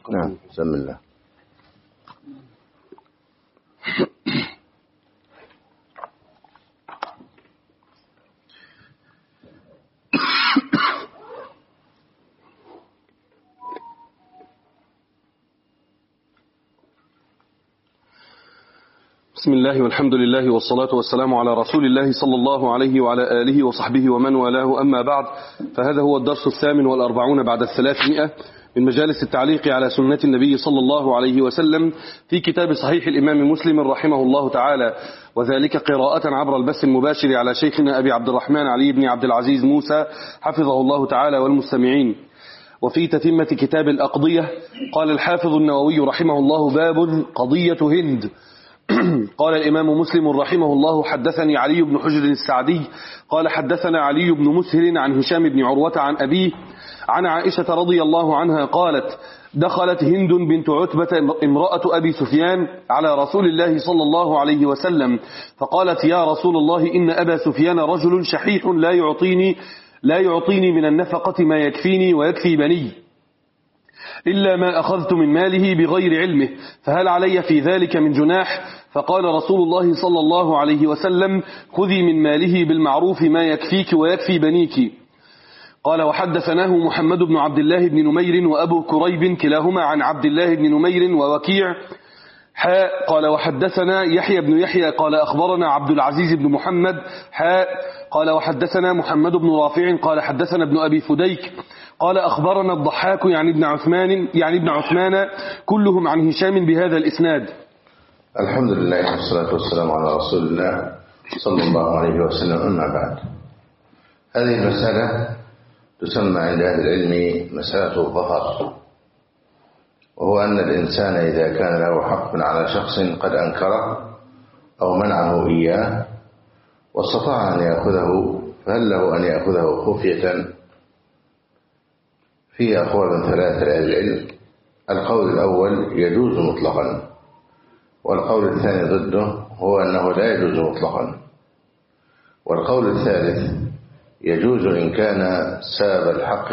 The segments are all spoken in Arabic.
نعم بسم الله. بسم الله والحمد لله والصلاة والسلام على رسول الله صلى الله عليه وعلى آله وصحبه ومن والاه، أما بعد، فهذا هو الدرس 48 بعد 300 من مجالس التعليق على سنة النبي صلى الله عليه وسلم في كتاب صحيح الإمام مسلم رحمه الله تعالى، وذلك قراءة عبر البث المباشر على شيخنا أبي عبد الرحمن علي بن عبد العزيز موسى حفظه الله تعالى والمستمعين. وفي تتمة كتاب الأقضية قال الحافظ النووي رحمه الله: باب قضية هند. قال الإمام مسلم رحمه الله: حدثني علي بن حجر السعدي قال حدثنا علي بن مسهر عن هشام بن عروة عن أبيه عن عائشة رضي الله عنها قالت: دخلت هند بنت عتبة امرأة أبي سفيان على رسول الله صلى الله عليه وسلم فقالت: يا رسول الله، إن أبا سفيان رجل شحيح لا يعطيني من النفقة ما يكفيني ويكفي بني إلا ما أخذت من ماله بغير علمه، فهل علي في ذلك من جناح؟ فقال رسول الله صلى الله عليه وسلم: خذي من ماله بالمعروف ما يكفيك ويكفي بنيك. قال: وحدثناه محمد بن عبد الله بن نمير وأبو كريب كلاهما عن عبد الله بن نمير ووكيع. قال: وحدثنا يحيى بن يحيى قال أخبرنا عبد العزيز بن محمد. قال: وحدثنا محمد بن رافع قال حدثنا ابن أبي فديك قال أخبرنا الضحاك يعني ابن عثمان كلهم عن هشام بهذا الإسناد. الحمد لله والصلاة والسلام على رسول الله صلى الله عليه وسلم، أما بعد. هذه المسألة تسمى عند أهل العلم مسألة الظفر، وهو أن الإنسان إذا كان له حق على شخص قد أنكره أو منعه إياه واستطاع أن يأخذه، فهل له أن يأخذه خفية؟ فيه أقوال ثلاثة لأهل العلم. القول الأول يجوز مطلقا، والقول الثاني ضده هو أنه لا يجوز مطلقا، والقول الثالث يجوز إن كان سبب الحق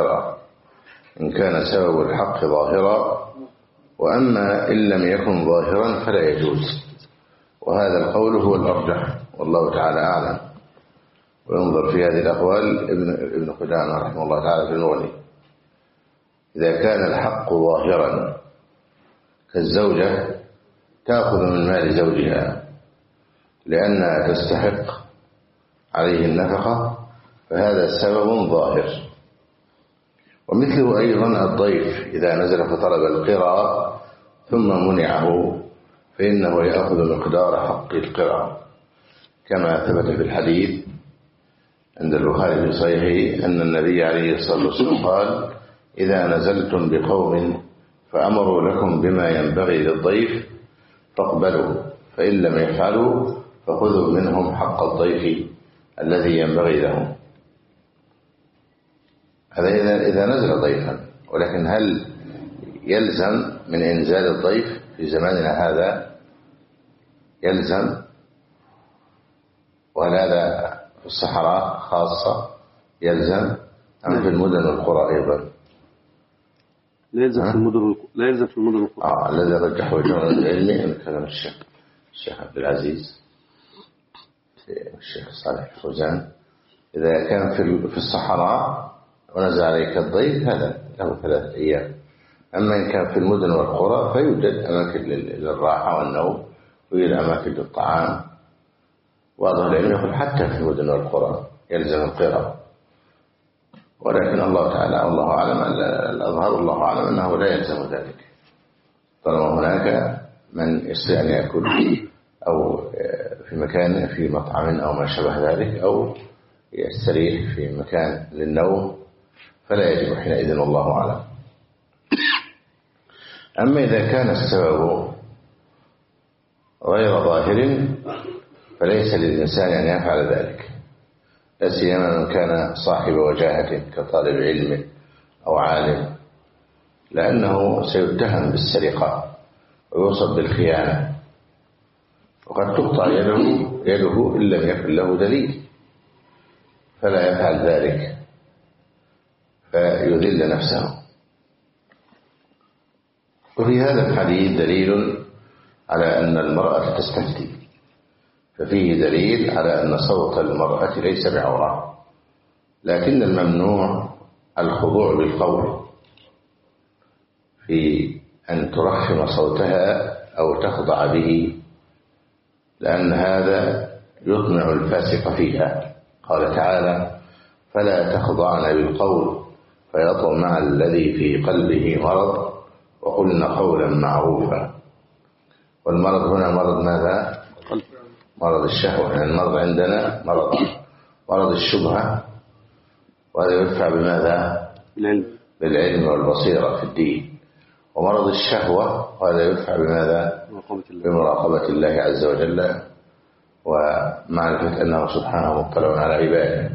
ظاهرا، وأما إن لم يكن ظاهرا فلا يجوز، وهذا القول هو الأرجح والله تعالى أعلم. وينظر في هذه الأقوال ابن قدامة رحمه الله تعالى في المغني. إذا كان الحق ظاهرا كالزوجة تأخذ من مال زوجها لأنها تستحق عليه النفقة، فهذا سبب ظاهر. ومثله أيضا الضيف إذا نزل فطلب القراء ثم منعه، فإنه يأخذ مقدار حق القراء، كما ثبت في الحديث عند البخاري في صحيحه أن النبي عليه الصلاة والسلام قال: إذا نزلتم بقوم فأمروا لكم بما ينبغي للضيف فاقبلوا، فإن لم يفعلوا فخذوا منهم حق الضيف الذي ينبغي لهم. هذا إذا نزل ضيفا، ولكن هل يلزم من إنزال الضيف في زماننا هذا؟ يلزم؟ وهل هذا في الصحراء خاصة يلزم أم في المدن والقرى أيضا؟ لا يلزم في المدن والقرى. الذي رجحه جمع العلمي أن كلام الشيخ عبد العزيز والشيخ صالح الفوزان، إذا كان في الصحراء ونزل عليك الضيف هذا له 3 أيام. أما إن كان في المدن والقرى فيوجد أماكن للراحة والنوم، ويوجد أماكن للطعام. وأظهر العلم يقول حتى في المدن والقرى يلزم القراءة، ولكن الله تعالى الله أعلم، الأظهر الله أعلم أنه لا يلزم ذلك، طالما هناك من يستطيع أن يأكل أو في مكان في مطعم أو ما شابه ذلك، أو يستريح في مكان للنوم، فلا يجب حينئذ والله أعلم. أما إذا كان السبب غير ظاهر فليس للإنسان أن يفعل ذلك، لا سيما من كان صاحب وجاهة كطالب علم أو عالم، لأنه سيتهم بالسرقة ويوصف بالخيانة، وقد تقطع يده إن لم يكن له دليل، فلا يفعل ذلك فيذل نفسه. وفي هذا الحديث دليل على أن المرأة تستفتي، ففيه دليل على أن صوت المرأة ليس بعورة، لكن الممنوع الخضوع بالقول في أن ترخم صوتها أو تخضع به، لأن هذا يطمع الفاسق فيها. قال تعالى: فلا تخضعن بالقول فيطمع الذي في قلبه مرض وقلن قولا معروفا. والمرض هنا مرض ماذا؟ مرض الشهوة. يعني المرض عندنا مرض الشبهة، وهذا يدفع بماذا؟ بالعلم والبصيرة في الدين. ومرض الشهوة وهذا يدفع بماذا؟ بمراقبة الله عز وجل ومعرفة أنه سبحانه مطلع على عباده.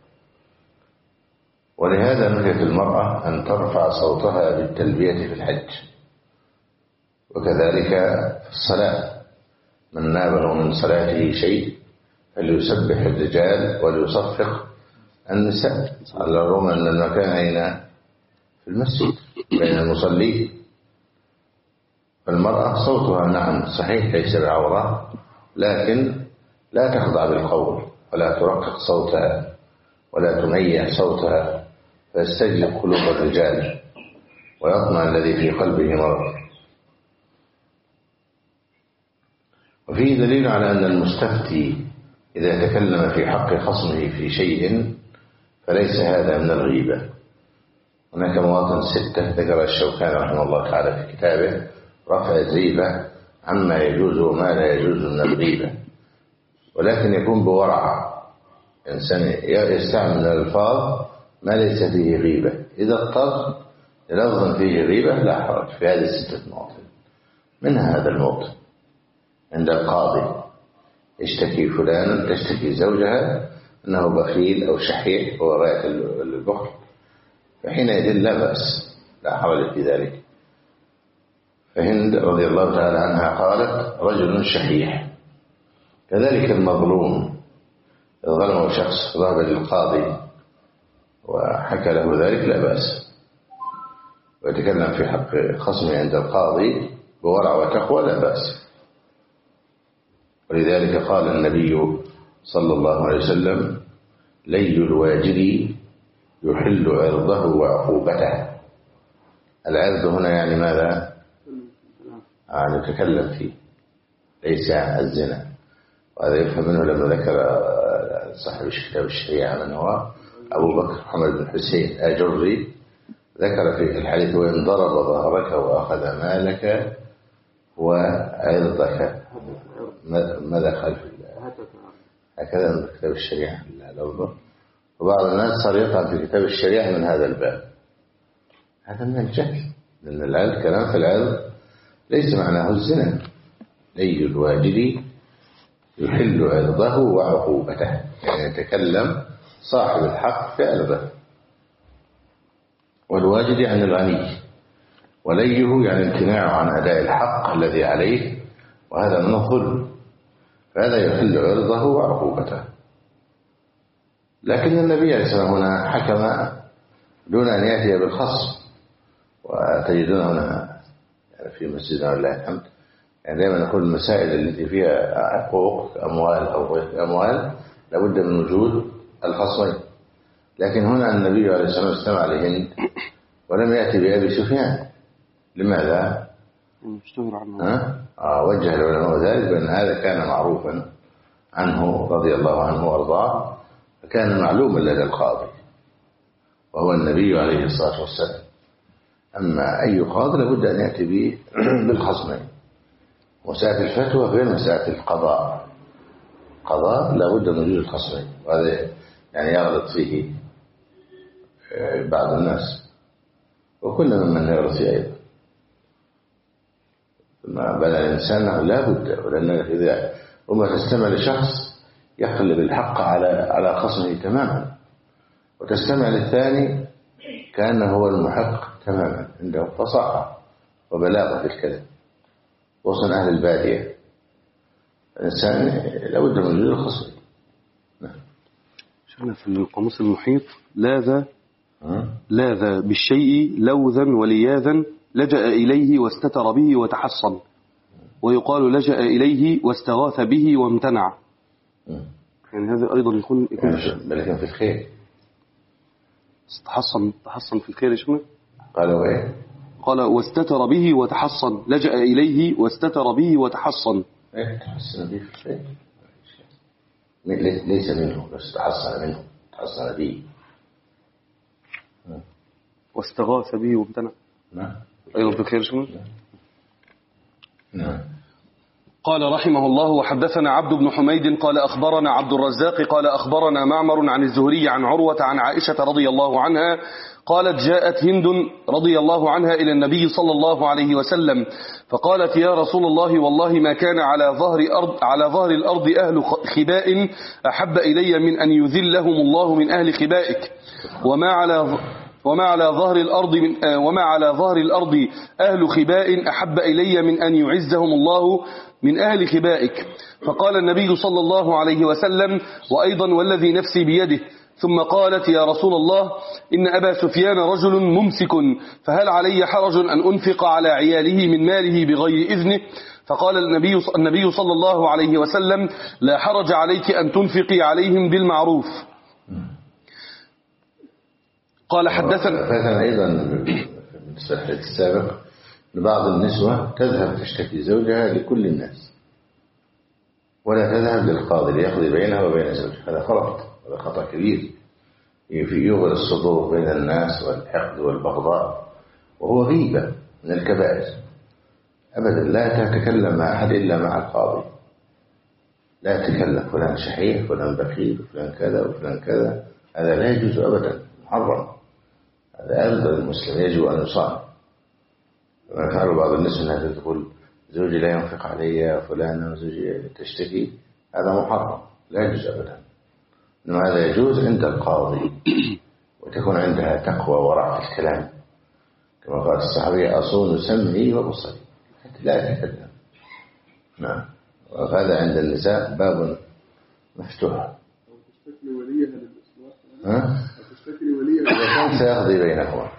ولهذا نهيت المرأة أن ترفع صوتها بالتلبية في الحج، وكذلك في الصلاة. من نابه من صلاته شيء فليسبح الرجال وليصفق النساء، على الرغم أن المكان أين؟ في المسجد بين المصلين. فالمرأة صوتها نعم صحيح ليس بعورة، لكن لا تخضع بالقول ولا ترقق صوتها ولا تميع صوتها فيستجلب قلوب الرجال ويطمع الذي في قلبه مرض. وفيه دليل على أن المستفتي إذا تكلم في حق خصمه في شيء فليس هذا من الغيبة. هناك مواطن 6 ذكر الشوكاني رحمه الله تعالى في كتابه رفع الغيبة عما يجوز وما لا يجوز من الغيبة، ولكن يكون بورع. إنسان يستعمل الألفاظ ما ليس فيه غيبة، إذا اضطر للفظ فيه غيبة لا حرج في هذه 6 مواطن. منها هذا الموطن عند القاضي يشتكي فلان، تشتكي زوجها أنه بخيل أو شحيح وراء البخل، فحينئذ لا بأس، لا حرج في ذلك. فهند رضي الله تعالى عنها قالت: رجل شحيح. كذلك المظلوم إذا ظلمه شخص ذهب للقاضي وحكى له ذلك لا بأس، ويتكلم في حق خصمه عند القاضي بورع وتقوى لا بأس. ولذلك قال النبي صلى الله عليه وسلم: لي الواجد يحل عرضه وعقوبته. العرض هنا يعني ماذا؟ نتكلم فيه، ليس الزنا. وهذا يفهم منه لما ذكر صاحب كتاب الشريعة من هو أبو بكر محمد بن حسين آجري، ذكر في الحديث: وإن ضرب ظهرك وأخذ مالك وعرضك. ماذا خلف هكذا من كتاب الشريعة الأول. وبعض الناس صار يطعن في كتاب الشريعة من هذا الباب. هذا من الجهل، لأن العرض كلام في العرض ليس معناه الزنا. لي الواجد يحل عرضه وعقوبته، يعني يتكلم صاحب الحق في عرضه. والواجد يعني الغني، وليه يعني امتناعه عن أداء الحق الذي عليه، وهذا من الظلم، فهذا يحل عرضه وعقوبته. لكن النبي عليه الصلاة والسلام هنا حكم دون أن يأتي بالخصم. وتجدون هنا في مسجدنا ولله الحمد يعني دائما نقول المسائل التي فيها حقوق أموال أو غير أموال لابد من وجود الخصمين. لكن هنا النبي عليه الصلاة والسلام استمع لهند ولم يأتي بأبي سفيان. لماذا؟ وجه العلماء ذلك بأن هذا كان معروفا عنه رضي الله عنه وارضاه، فكان معلوما لدى القاضي وهو النبي عليه الصلاة والسلام. أما أي قاضي لابد أن يأتي به بالخصمين. مسألة الفتوى غير مسألة القضاء. قضاء لابد من وجود الخصمين، وهذا يعني يغلط فيه بعض الناس، وكل ممن يغلط فيه أيضا. ما بنى الإنسان لا بد، ولأن إذا وما تستمع لشخص يقلب الحق على خصمه تماما، وتستمع للثاني كأنه هو المحق تماما، عنده فصاحة وبلاغة في الكلام، وصل أهل البادية. الإنسان لابد من وجود الخصم. شفنا في القاموس المحيط: لاذ بالشيء لوذا ولياذا لجأ إليه واستتر به وتحصن، ويقال لجأ إليه واستغاث به وامتنع. يعني هذا أيضا يكون لكن في الخير تحصن في الخير يا شيخنا. قالوا إيه؟ قال واستتر به وتحصن، لجأ إليه واستتر به وتحصن. إيه تحصن به في الخير ليس منه، بس تحصن منه، تحصن به واستغاث به وامتنع. نعم أيضا في الخير شنو؟ نعم. قال رحمه الله: وحدثنا عبد بن حميد قال أخبرنا عبد الرزاق قال أخبرنا معمر عن الزهري عن عروة عن عائشة رضي الله عنها قالت: جاءت هند رضي الله عنها إلى النبي صلى الله عليه وسلم فقالت: يا رسول الله، والله ما كان على ظهر الأرض أهل خباء أحب إلي من أن يذلهم الله من أهل خبائك، وما على ظهر الأرض أهل خباء أحب إلي من أن يعزهم الله من أهل خبائك. فقال النبي صلى الله عليه وسلم: وأيضا والذي نفسي بيده. ثم قالت: يا رسول الله، إن أبا سفيان رجل ممسك، فهل علي حرج أن أنفق على عياله من ماله بغير إذنه؟ فقال النبي صلى الله عليه وسلم: لا حرج عليك أن تنفقي عليهم بالمعروف. قال حدثنا أيضا بالنسبة للحديث السابق لبعض النسوة تذهب تشتكي زوجها لكل الناس ولا تذهب للقاضي ليقضي بينها وبين زوجها. هذا غلط، هذا خطأ كبير يغري الصدور بين الناس والحقد والبغضاء، وهو غيبة من الكبائر. أبدا لا تتكلم مع أحد إلا مع القاضي، لا تتكلم فلان شحيح فلان بخيل فلان كذا وفلان كذا، هذا لا يجوز أبدا، محرم. هذا أبدا المسلم يجب أن يصان. كما فعل بعض الناس أنها تقول زوجي لا ينفق علي فلان وزوجي تشتكي، هذا محرم لا يجوز أبدا. إنما هذا يجوز عند القاضي، وتكون عندها تقوى وراء الكلام، كما قال الصحابي: أصون سمعي وبصري حتى لا أتكلم. نعم. وهذا عند النساء باب مفتوح. تشتكي وليها للإصلاح، تشتكي وليها كان سيقضي بينهما،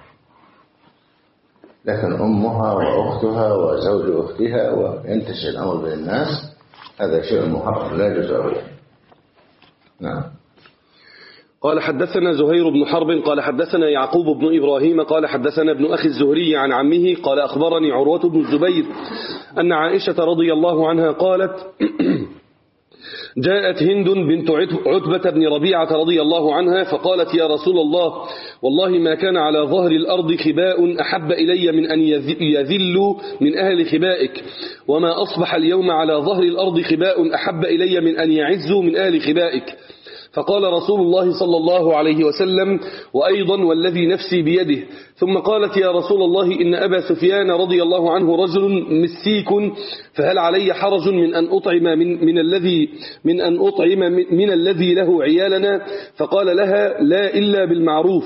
لكن أمها وأختها وزوج أختها وينتشر الأمر بين الناس، هذا شيء محرم لا يجوز أبدا. نعم. قال حدثنا زهير بن حرب قال حدثنا يعقوب بن إبراهيم قال حدثنا ابن أخي الزهري عن عمه قال أخبرني عروة بن الزبير أن عائشة رضي الله عنها قالت: جاءت هند بنت عتبة بن ربيعة رضي الله عنها فقالت: يا رسول الله، والله ما كان على ظهر الأرض خباء أحب إلي من أن يذلوا من أهل خبائك، وما أصبح اليوم على ظهر الأرض خباء أحب إلي من أن يعزوا من أهل خبائك. فقال رسول الله صلى الله عليه وسلم: وأيضا والذي نفسي بيده. ثم قالت: يا رسول الله، إن أبا سفيان رضي الله عنه رجل مسيك، فهل علي حرج من أن أطعم من الذي له عيالنا؟ فقال لها: لا إلا بالمعروف.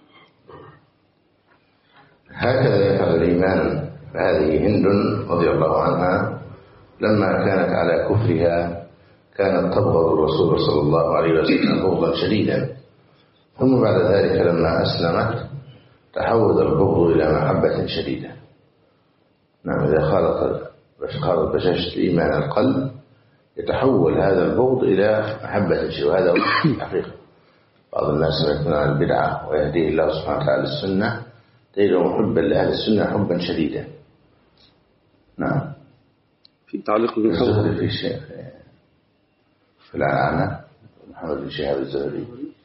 هكذا يفعل الإيمان. هذه هند رضي الله عنها لما كانت على كفرها كانت تبغض الرسول صلى الله عليه وسلم بغضا شديدا، ثم بعد ذلك لما أسلمت تحول البغض إلى محبة شديدة. نعم. إذا خالط بشاشة الإيمان القلب يتحول هذا البغض إلى محبة شديدة، وهذا حقيقة. بعض الناس يكون على البدعة ويهديه الله سبحانه وتعالى السنة تجده محبا لأهل السنة حبا شديدا. نعم. في تعليق الزهري في الشيخ في العنعنة محمد بن شهاب الزهري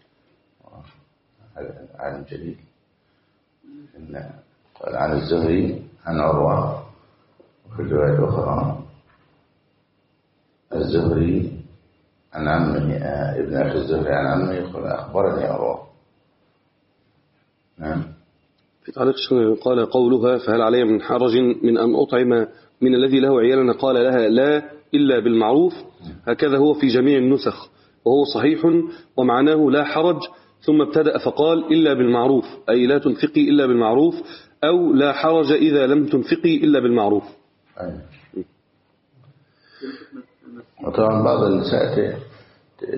عالم جليل قال عن الزهري عن عروة، وفي الرواية الأخرى الزهري عن عمه ابن أخي الزهري عن عمه يقول: أخبرني عروة. نعم. في تعليق قال قولها: فهل علي من حرج من أن أطعم من الذي له عيالنا؟ قال لها: لا إلا بالمعروف. هكذا هو في جميع النسخ، وهو صحيح ومعناه لا حرج، ثم ابتدأ فقال: إلا بالمعروف، أي لا تنفقي إلا بالمعروف، أو لا حرج إذا لم تنفقي إلا بالمعروف. وطبعا بعض النساء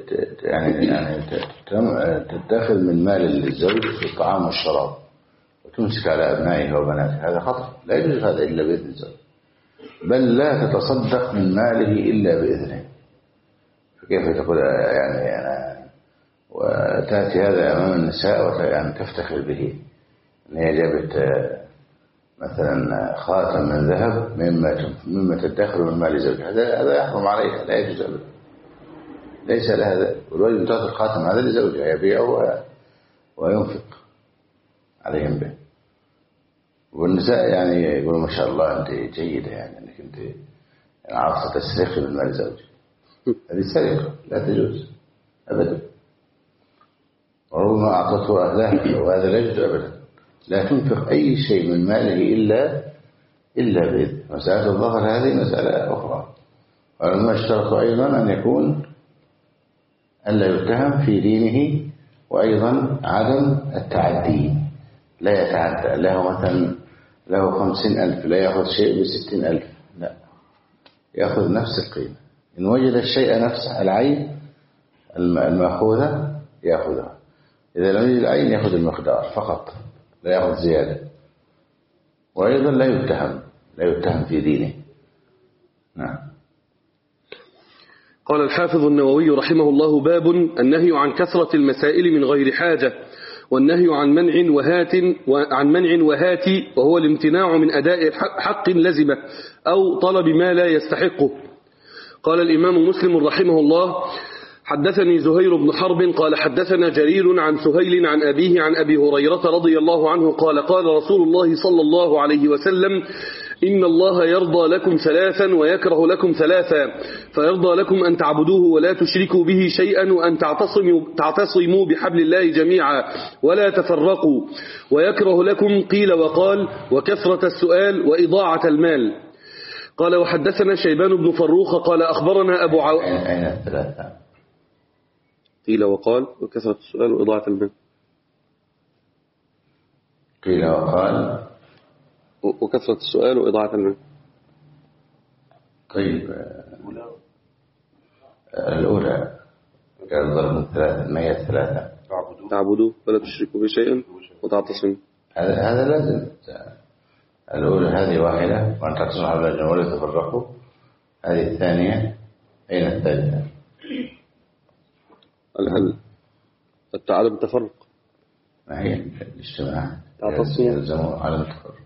يعني تتخذ من مال الزوج في الطعام والشراب تمسك على أبنائه وبناته، هذا خطر، لا يجوز هذا إلا بإذن الزوج، بل لا تتصدق من ماله إلا بإذنه. فكيف تقول يعني أنا وتأتي هذا أمام النساء يعني تفتخر به أن هي جابت مثلا خاتم من ذهب مما تدخر من مال زوجها، هذا يحرم عليها، لا يجوز أبدا، ليس لها. والرجل تعطي الخاتم هذا لزوجها يبيعه وينفق عليهم به. والنساء يعني يقولوا ما شاء الله أنت جيدة، يعني أنك أنت عارفة تسرقي من مال زوجك، هذه سرقة لا تجوز أبدا، وربما أعطته أهلها، وهذا لا يجوز أبدا. لا تنفق أي شيء من ماله إلا بإذن. مسألة الظهر هذه مسألة أخرى، ولما اشترطوا أيضا أن يكون ألا يتهم في دينه، وأيضا عدم التعدي، لا يتعدى، له مثلا له 50,000 لا يأخذ شيء ب60,000، لا، يأخذ نفس القيمة. إن وجد الشيء نفسه العين المأخوذة يأخذها، إذا لم يجد العين يأخذ المقدار فقط، لا يأخذ زيادة. وأيضا لا يتهم في دينه. نعم. قال الحافظ النووي رحمه الله: باب النهي عن كثرة المسائل من غير حاجة، والنهي عن منع وهات، وهو الامتناع من أداء حق لزمه أو طلب ما لا يستحقه. قال الإمام مسلم رحمه الله: حدثني زهير بن حرب قال حدثنا جرير عن سهيل عن أبيه عن أبي هريرة رضي الله عنه قال: قال رسول الله صلى الله عليه وسلم: إن الله يرضى لكم ثلاثا ويكره لكم ثلاثا، فيرضى لكم أن تعبدوه ولا تشركوا به شيئا، وأن تعتصموا بحبل الله جميعا ولا تفرقوا، ويكره لكم قيل وقال وكثرة السؤال وإضاعة المال. قال: وحدثنا شيبان بن فروخ قال أخبرنا أبو أين الثلاثة؟ قيل وقال وكثرة السؤال وإضاعة المال. قيل وقال وكثرة السؤال وإضاعة المال. طيب، الأولى كان ضرب الثلاثة، ما هي الثلاثة؟ تعبدوا ولا تشركوا به شيئا وتعتصموا. هذا لازم. الأولى هذه واحدة، وأن تعتصموا حبل الله ولا تفرقوا. هذه الثانية. أين الثالثة؟ عدم التفرق. ما هي الاجتماع؟ تعتصموا يلزموا على التفرق.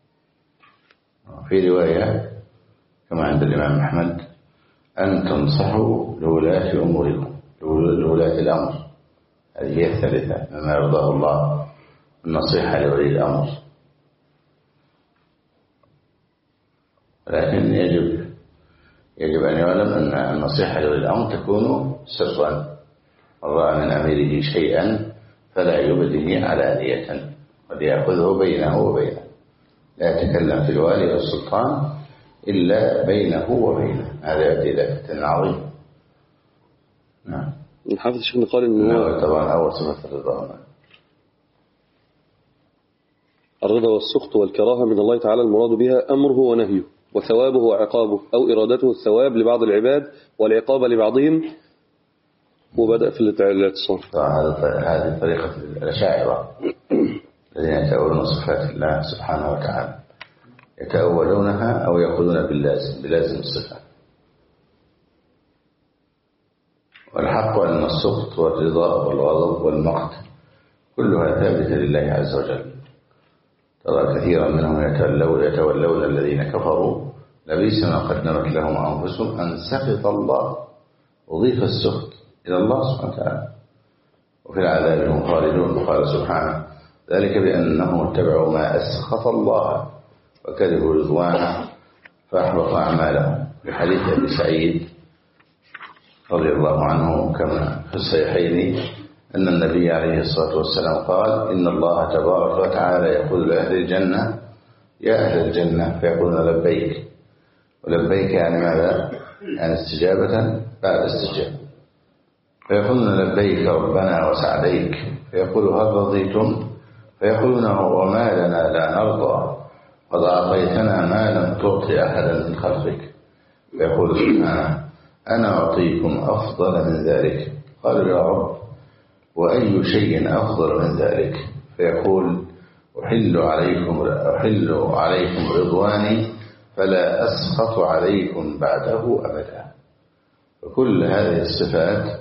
في رواية كما عند الإمام أحمد: أن تنصحوا لولاة أموركم، لولاة الأمر. هذه هي الثالثة مما يرضاه الله، النصيحة لولي الأمر. لكن يجب أن يعلم أن النصيحة لولي الأمر تكون سرا، من رأى من أميره شيئا فلا يبديه علانية، قد يأخذه بينه وبينه، لا يتكلم في الوالي والسلطان إلا بينه وبينه، هذا يؤدي إلى فتنة عظيمة. نعم. الحافظ الشيخ قال إنه طبعا أول صفة الرضا، الرضا والسخط والكراهة من الله تعالى المراد بها أمره ونهيه وثوابه وعقابه، أو إرادته الثواب لبعض العباد والعقاب لبعضهم، وبدأ في الاعتصام. هذه طريقة الأشاعرة الذين يتأولون صفات الله سبحانه وتعالى، يتأولونها أو يقولون بلازم الصفة. والحق أن السخط والرضا والغضب والمقت كلها ثابتة لله عز وجل. ترى كثيرا منهم يتولون الذين كفروا لبئس ما قدمت لهم أنفسهم أن سخط الله، أضيف السخط إلى الله سبحانه وتعالى، وفي العذاب هم خالدون. قال سبحانه: ذلك بأنهم اتبعوا ما أسخط الله وكرهوا رضوانه فأحبط أعمالهم. في حديث أبي سعيد رضي الله عنه كما في الصحيحين أن النبي عليه الصلاة والسلام قال: إن الله تبارك وتعالى يقول لأهل الجنة: يا أهل الجنة، فيقولون لبيك. ولبيك يعني ماذا؟ يعني استجابة بعد استجابة. فيقولون لبيك ربنا وسعديك. فيقول: هل رضيتم؟ فيقولون: وما لنا لا نرضى، قد أعطيتنا ما لم تعطي أحدا من خلقك. فيقول سبحانه: أنا أعطيكم أفضل من ذلك. قالوا: يا رب، وأي شيء أفضل من ذلك؟ فيقول: أحل عليكم رضواني فلا أسخط عليكم بعده أبدا. وكل هذه الصفات،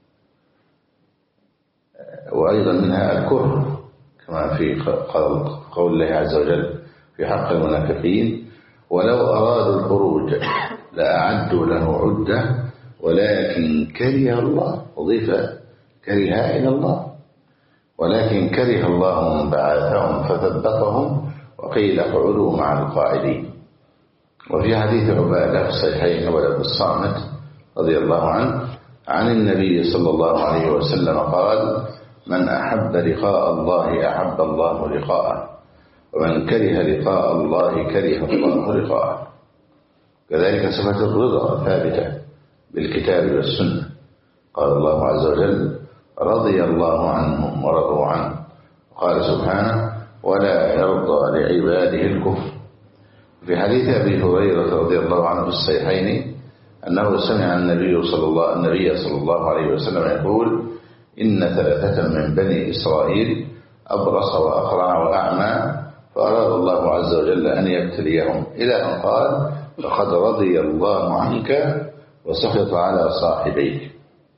وأيضا منها الكره كما في قول الله عز وجل في حق المنافقين: ولو أرادوا الخروج لأعدوا له عدة ولكن كره الله، أضيف كره إلى الله، ولكن كره الله من بعثهم فثبطهم وقيل اقعدوا مع القاعدين. وفي حديث عبادة في الصحيحين عبادة بن الصامت رضي الله عنه عن النبي صلى الله عليه وسلم قال: من أحب لقاء الله أحب الله لقاءه، ومن كره لقاء الله كره الله لقاءه. كذلك صفة الرضا ثابتة بالكتاب والسنة. قال الله عز وجل: رضي الله عنهم ورضوا عنه. وقال سبحانه: ولا يرضى لعباده الكفر. في حديث أبي هريرة رضي الله عنه في الصحيحين أنه سمع النبي صلى الله عليه وسلم يقول: إن 3 من بني إسرائيل أبرص وأقرع وأعمى، فأراد الله عز وجل أن يبتليهم، إلى أن قال: فقد رضي الله عنك وسخط على صاحبيك.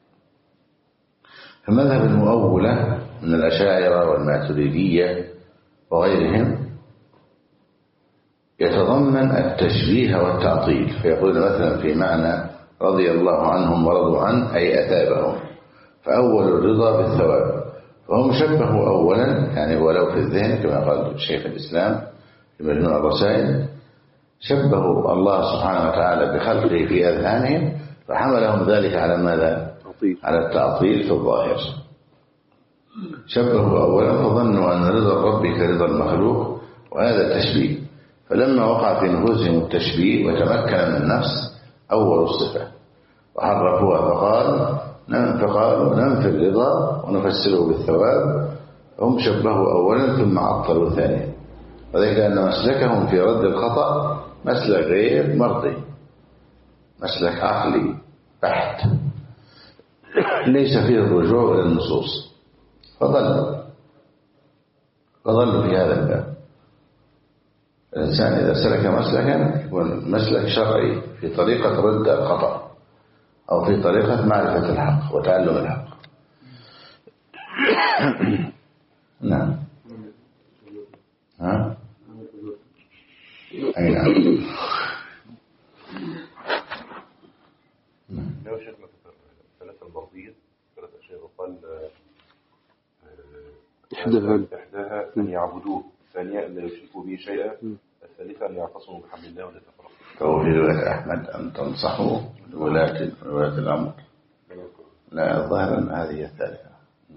فمذهب المؤولة من الأشاعرة والماتريدية وغيرهم يتضمن التشبيه والتعطيل، فيقول مثلا في معنى رضي الله عنهم ورضوا عنه أي أثابهم، فأول الرضا بالثواب، فهم شبهوا أولا يعني ولو في الذهن كما قال شيخ الإسلام في مجموع الرسائل، شبهوا الله سبحانه وتعالى بخلقه في أذهانهم فحملهم ذلك على ماذا؟ على التعطيل في الظاهر. شبهوا أولا فظنوا أن رضا الرب كرضا المخلوق، وهذا التشبيه، فلما وقع في نفوسهم التشبيه وتمكن من النفس أول الصفة وحرفوها فقالوا ننفي الرضا ونفسره بالثواب، هم شبهوا أولا ثم عطلوا ثانيا، وذلك أن مسلكهم في رد الخطأ مسلك غير مرضي، مسلك عقلي بحت ليس فيه الرجوع إلى النصوص، فضلوا في هذا الباب. الإنسان إذا سلك مسلكا يكون مسلك شرعي في طريقة رد الخطأ أو في طريقة معرفة الحق وتعلم الحق. نعم. ها؟ أي نعم. لو شيخنا ثلاثة المرضية 3 أشياء قال إحداها أن يعبدوه، الثانية أن لا يشركوا به شيئا، الثالثة أن يعتصموا بحبل الله ولا يتفرقوا. فهو في رواية أحمد أن تنصحوا ولاة الأمر. لا، الظاهر أن هذه الثالثة.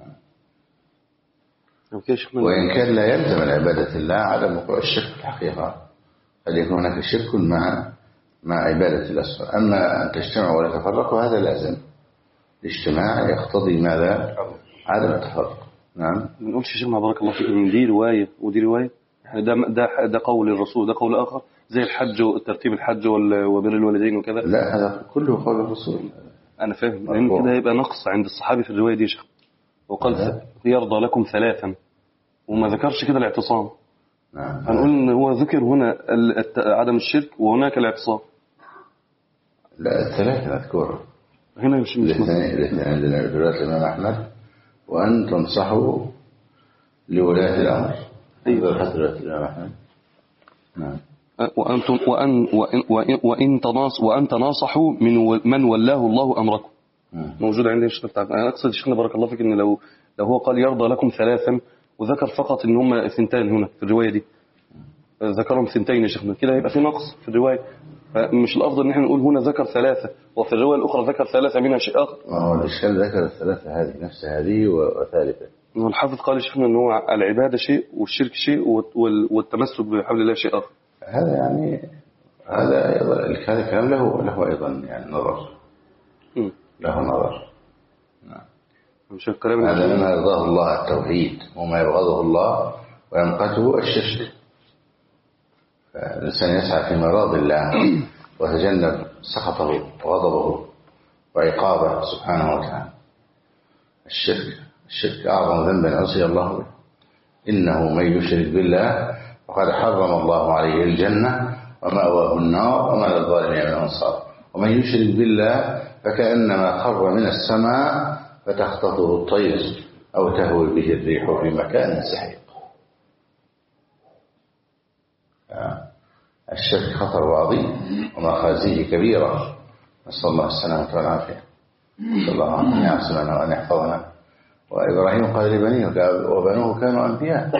وإن كان لا يلزم العبادة الله عدم وقوع الشرك في الحقيقة، قد يكون هناك شرك مع عبادة الأسفل، أما أن تجتمعوا ولا تفرقوا هذا لازم. الاجتماع يقتضي ماذا؟ عدم التفرق. نعم. ما نقولش شيخنا بارك الله فيك من دي رواية ودي رواية، يعني ده قول الرسول، ده قول آخر، زي الحج وترتيب الحج وبر الوالدين وكذا. لا، هذا كله قول الرسول. أنا فاهم، لأن كده يبقى نقص عند الصحابي في الرواية دي شيخ، وقال يرضى لكم 3 وما ذكرش كده الاعتصام. نعم. هنقول إن هو ذكر هنا عدم الشرك وهناك الاعتصام. لا، 3 مذكورة هنا مش الاثنين عندنا في رواية الإمام أحمد، وأن تنصحوا لولاة الأمر. أيوة، حتى رواية الإمام أحمد. نعم. وأن تناصحوا من ولاه الله أمركم. موجود عندي الشيخ بتاعنا. أنا أقصد شيخنا بارك الله فيك إن لو هو قال يرضى لكم 3 وذكر فقط إن هم 2 هنا في الرواية دي، ذكرهم 2 يا شيخنا، كده يبقى في نقص في الرواية. مش الأفضل إن احنا نقول هنا ذكر 3 وفي الرواية الأخرى ذكر 3 منها شيء آخر؟ هو الإشكال ذكر 3 هذه نفس هذه وثالثة. الحافظ قال يا شيخنا إن هو العبادة شيء والشرك شيء والتمسك بحبل الله شيء آخر. هذا يعني هذا الكلام له أيضا يعني نظر. له نظر. نعم. هذا لما يرضاه الله التوحيد، وما يبغضه الله ويمقته الشرك. فالإنسان يسعى في مراد الله ويتجنب سخطه وغضبه وعقابه سبحانه وتعالى. الشرك أعظم ذنب عصي الله به، إنه من يشرك بالله فقد حرم الله عليه الجنة ومأواه النار وما للظالمين من أنصار. ومن يشرك بالله فكأنما خر من السماء فتخطفه الطير أو تهوي به الريح في مكان سحيق. الشرك خطر عظيم ومخازيه كبيرة، نسأل الله السلامة والعافية. نسأل الله أن يعصمنا وأن يحفظنا. وإبراهيم قال لبنيه وبنوه كانوا أنبياء،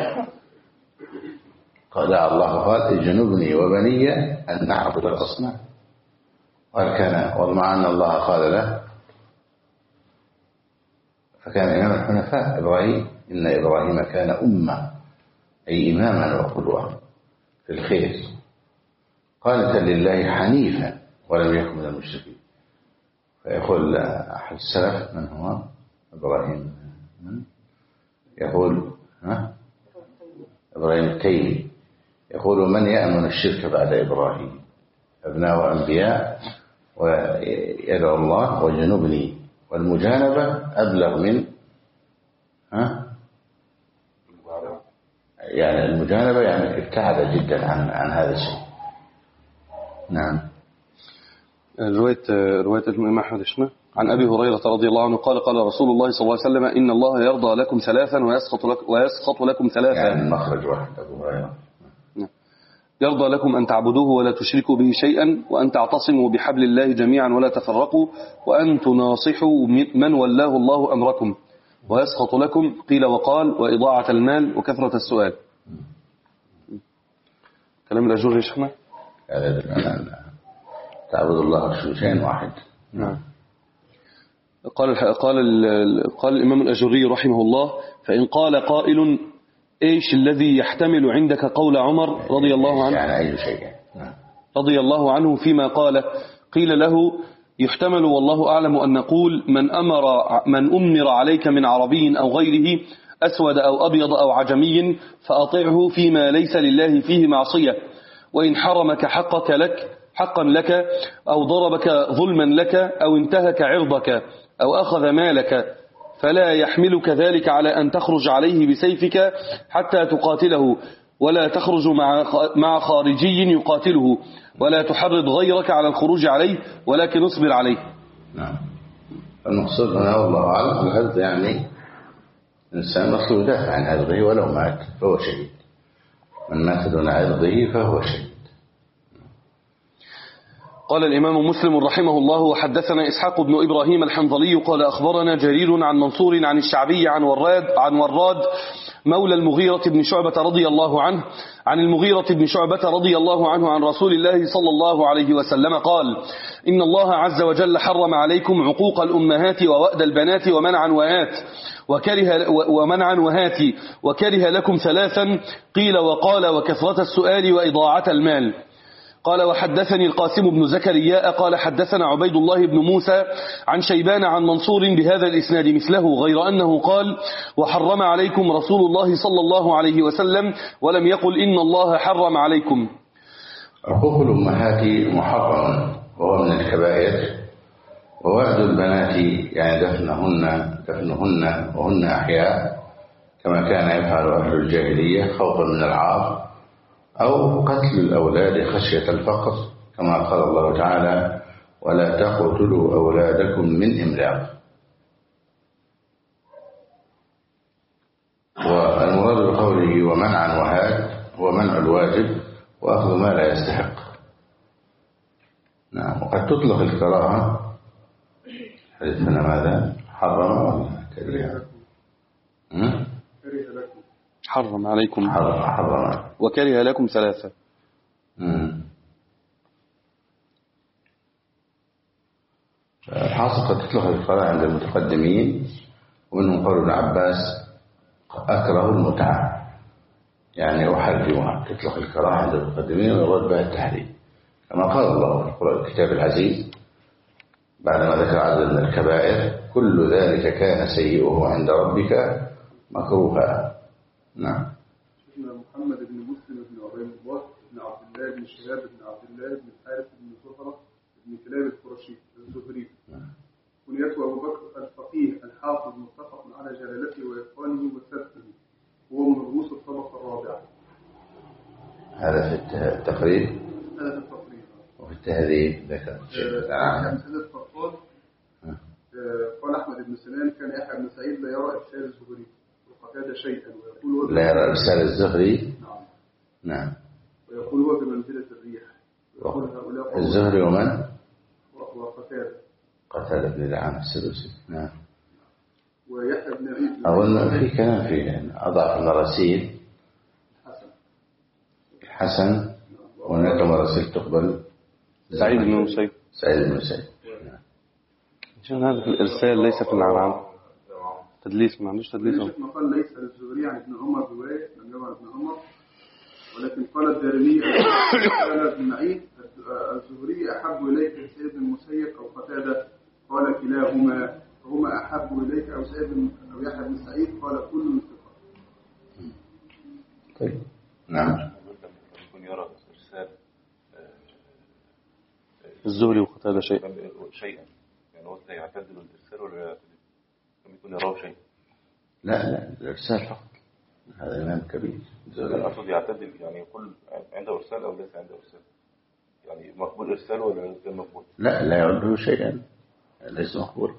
قال الله قال اجنبني وبني أن نعبد الأصنام. ومع أن الله قال له فكان إمام الحنفاء إبراهيم. إن إبراهيم كان أمة أي إماما وقدوة في الخير، قانتا لله حنيفا ولم يكن من المشركين. فيقول أحد السلف من هو إبراهيم؟ يقول إبراهيم التيمي يقول من يأمن الشرك بعد إبراهيم؟ أبناء أنبياء ويدعو الله وجنبني، والمجانبة أبلغ من يعني المجانبة يعني ابتعد جدا عن هذا الشيء. نعم. رواية الإمام أحمد عن أبي هريرة رضي الله عنه قال قال رسول الله صلى الله عليه وسلم إن الله يرضى لكم ثلاثا ويسخط لكم ثلاثا. يعني مخرج واحد أبو هريرة. يرضى لكم أن تعبدوه ولا تشركوا به شيئا، وأن تعتصموا بحبل الله جميعا ولا تفرقوا، وأن تناصحوا من ولاه الله أمركم. ويسخط لكم قيل وقال وإضاعة المال وكثرة السؤال. كلام الأجور يا شيخنا. تعبد الله شيئا واحد. نعم. قال الإمام الأجري رحمه الله فإن قال قائل إيش الذي يحتمل عندك قول عمر رضي الله عنه يعني أي شيء رضي الله عنه فيما قال؟ قيل له يحتمل والله أعلم أن نقول من أمر عليك من عربي أو غيره أسود أو أبيض أو عجمي فأطعه فيما ليس لله فيه معصية، وإن حرمك حقا لك أو ضربك ظلما لك أو انتهك عرضك أو أخذ مالك فلا يحملك ذلك على أن تخرج عليه بسيفك حتى تقاتله، ولا تخرج مع خارجي يقاتله، ولا تحرض غيرك على الخروج عليه، ولكن اصبر عليه. نعم. المقصود هنا والله أعلم العرض يعني إنسان مطلوب يدافع عن عرضه ولو مات فهو شهيد، من مات دون عرضه فهو شهيد. قال الإمام مسلم رحمه الله وحدثنا إسحاق بن إبراهيم الحنظلي قال أخبرنا جرير عن منصور عن الشعبي عن وراد مولى المغيرة بن شعبة رضي الله عنه عن المغيرة بن شعبة رضي الله عنه عن رسول الله صلى الله عليه وسلم قال إن الله عز وجل حرم عليكم عقوق الأمهات ووأد البنات ومنعا وهات وكره لكم ثلاثا قيل وقال وكثرة السؤال وإضاعة المال. قال وحدثني القاسم بن زكريا قال حدثنا عبيد الله بن موسى عن شيبان عن منصور بهذا الإسناد مثله، غير أنه قال وحرم عليكم رسول الله صلى الله عليه وسلم ولم يقل إن الله حرم عليكم. عقوق الأمهات محرم وهو من الكبائر، ووعد البنات يعني دفنهن وهن أحياء كما كان يفعل أهل الجاهلية خوفا من العار، أو قتل الأولاد خشية الفقر كما قال الله تعالى ولا تقتلوا أولادكم من إملاق. والمراد بقوله ومنعا وهات هو منع الواجب وأخذ ما لا يستحق. نعم. وقد تطلق الكراهة حديثنا ماذا حرم ولا كره؟ حرم عليكم حرم وكره لكم ثلاثة. الحاصل قد تطلق الكراهة عند المتقدمين، ومنهم قول ابن عباس أكره المتعة يعني أحرمها، تطلق الكراهة عند المتقدمين ويراد بها التحريم كما قال الله في الكتاب العزيز بعدما ذكر عدد من الكبائر كل ذلك كان سيئه عند ربك مكروها. نعم. شيخنا محمد بن مسلم بن عبيد الله بن عبد الله بن شهاب بن عبد الله بن الحارث بن زهرة بن كلاب القرشي الزهري كنيته أبو بكر الفقيه الحافظ متفق على جلالته وإتقانه وثبته، وهو من رؤوس الطبقة الرابعة. هذا في التقريب. هذا في التقريب. وفي التهذيب ذكر عن سيد الفقاد قال أحمد بن سنان كان يحيى بن سعيد لا يرى إرسال الزهري وقتادة شيئا ويقول لا يرى إرسال الزهري. نعم. ويقول هو بمنزلة الريح. ويقول هؤلاء الزهري ومن؟ وقتادة. قتادة بن دعامة السدوسي. نعم. ويحيى بن عيد أظن في كلام في أضعف المراسيل حسن وهناك مراسيل تقبل سعيد بن المسيب. سعيد بن المسيب. عشان هذا في الإرسال ليس في العنعن تدليس، ما عندوش تدليس. قال ليس للزهري عن ابن عمر رواية لم يروى ابن عمر، ولكن قال الدارمي قال ابن معين الزهري أحب إليك سعيد بن المسيب أو قتادة؟ قال كلاهما. هما أحب إليك أو سعيد أو يحيى بن سعيد؟ قال كل من ثقة. طيب نعم. يكون يرى إرسال الزهري وقتادة شيئا يعني هو لا يعتدل الإرسال ولا يعتدل لم يكون يراه شيء. لا الإرسال فقط. هذا إمام كبير. الأصل يعتدل يعني يقول عنده إرسال أو ليس عنده إرسال، يعني مقبول إرسال ولا غير مقبول؟ لا يعده شيئا ليس مقبول.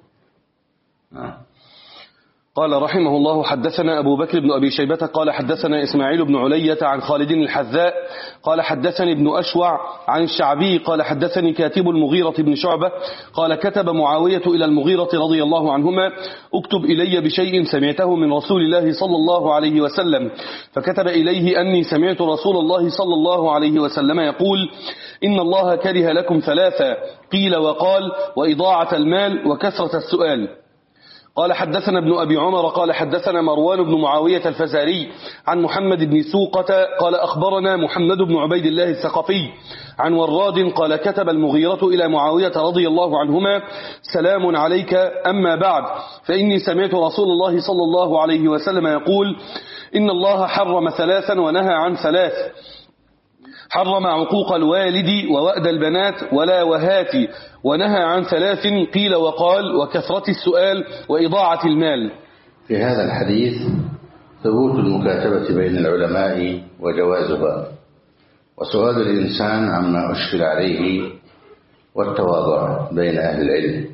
قال رحمه الله حدثنا أبو بكر بن أبي شيبة قال حدثنا إسماعيل بن علية عن خالد الحذاء قال حدثني ابن أشوع عن الشعبي قال حدثني كاتب المغيرة بن شعبة قال كتب معاوية إلى المغيرة رضي الله عنهما اكتب إلي بشيء سمعته من رسول الله صلى الله عليه وسلم، فكتب إليه أني سمعت رسول الله صلى الله عليه وسلم يقول إن الله كره لكم ثلاثة قيل وقال وإضاعة المال وكثرة السؤال. قال حدثنا ابن أبي عمر قال حدثنا مروان بن معاوية الفزاري عن محمد بن سوقة قال أخبرنا محمد بن عبيد الله الثقفي عن وراد قال كتب المغيرة إلى معاوية رضي الله عنهما سلام عليك أما بعد فإني سمعت رسول الله صلى الله عليه وسلم يقول إن الله حرم ثلاثا ونهى عن ثلاث، حرم عقوق الوالد ووأد البنات ولا وهات، ونهى عن ثلاث قيل وقال وكثرة السؤال وإضاعة المال. في هذا الحديث ثبوت المكاتبة بين العلماء وجوازها وسؤال الإنسان عما أشكل عليه والتواضع بين أهل العلم.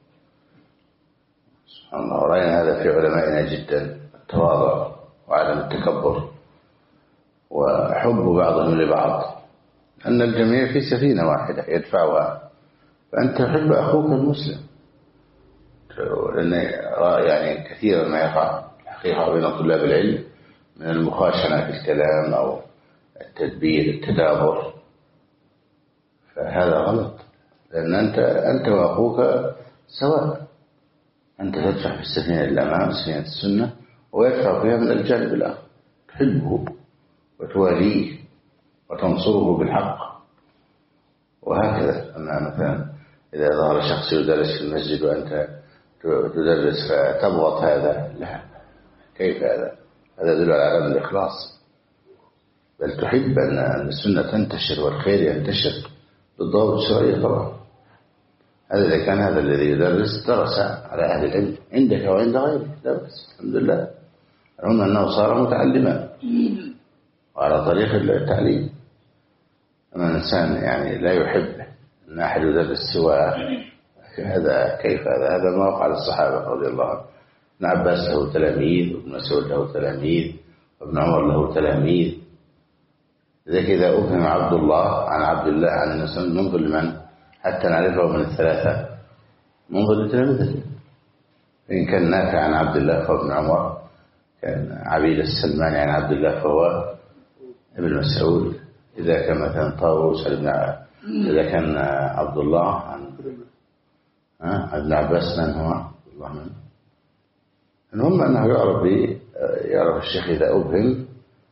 سبحان الله، ورأينا هذا في علمائنا جدا، التواضع وعدم التكبر وحب بعضهم لبعض، أن الجميع في سفينة واحدة يدفعها، فأنت تحب أخوك المسلم. لأن يعني كثيرا ما يقع حقيقة بين طلاب العلم من المخاشنة في الكلام أو التدبير التدابر، فهذا غلط، لأن أنت وأخوك سواء، أنت تدفع في السفينة الأمام سفينة السنة ويدفع فيها من الجانب الآخر، تحبه وتواليه وتنصره بالحق. وهكذا أما مثلا إذا ظهر شخص يدرس في المسجد وأنت تدرس فتبغض هذا، لا، كيف هذا يدل على عدم الإخلاص، بل تحب أن السنة تنتشر والخير ينتشر بالضوابط الشرعية طبعا. هذا إذا كان هذا الذي يدرس درس على أهل العلم عندك وعند غيرك لا بأس، الحمد لله، رغم أنه صار متعلما وعلى طريق التعليم. أما الإنسان يعني لا يحب أن أحد يدرس سواه، هذا كيف هذا ما وقع للصحابة رضي الله عنهم. ابن عباس له تلاميذ، وابن مسعود له تلاميذ، وابن عمر له تلاميذ. لذلك إذا أفهم عبد الله عن عبد الله عن النبي ننظر لمن حتى نعرفه من الثلاثة، ننظر لتلاميذه. إن كان نافع عن عبد الله فهو ابن عمر، كان عبيد السلمان عن عبد الله فهو ابن مسعود، إذا كان مثلا طاووس إذا كان عبد الله عن ابن عباس من هو عبد الله من. المهم أنه يعرف الشيخ إذا أبهم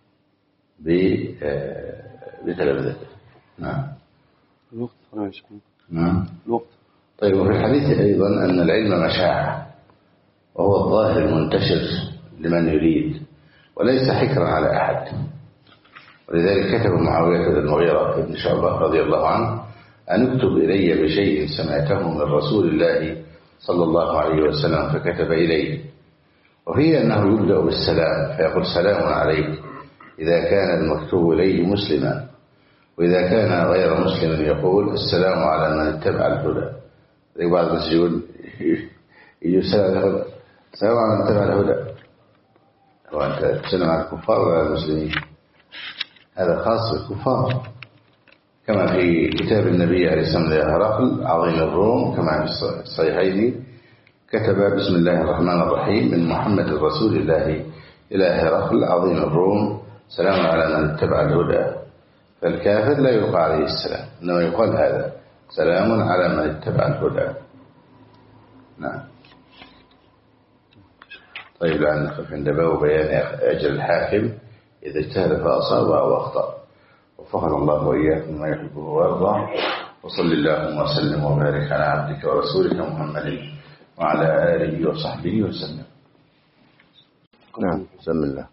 بتلامذته. نعم. الوقت. نعم. الوقت. طيب، وفي الحديث أيضا أن العلم مشاعة، وهو الظاهر المنتشر لمن يريد وليس حكرا على أحد. ولذلك كتب معاوية بن المغيرة بن شعبة رضي الله عنه أن اكتب إلي بشيء سمعته من رسول الله صلى الله عليه وسلم، فكتب إليه. وفيه أنه يبدأ بالسلام فيقول سلام عليك إذا كان المكتوب إليه مسلما، وإذا كان غير مسلم يقول السلام على من اتبع الهدى. زي بعض الناس يجي السلام سلام على من اتبع الهدى، وأنت تسلم على الكفار ولا المسلمين؟ هذا خاص بالكفار، كما في كتاب النبي عليه الصلاة والسلام هرقل عظيم الروم كما في الصحيحين كتب بسم الله الرحمن الرحيم من محمد رسول الله إلى هرقل عظيم الروم سلام على من اتبع الهدى. فالكافر لا يلقى عليه السلام، إنما يقال هذا سلام على من اتبع الهدى. نعم. طيب الآن نقف عند باب بيان أجر الحاكم إذا اجتهد فأصاب أو أخطأ. وفقنا الله وإياكم ما يحبه ويرضى، وصل اللهم وسلم وبارك على عبدك ورسولك محمد وعلى آله وصحبه وسلم. نعم. بسم الله.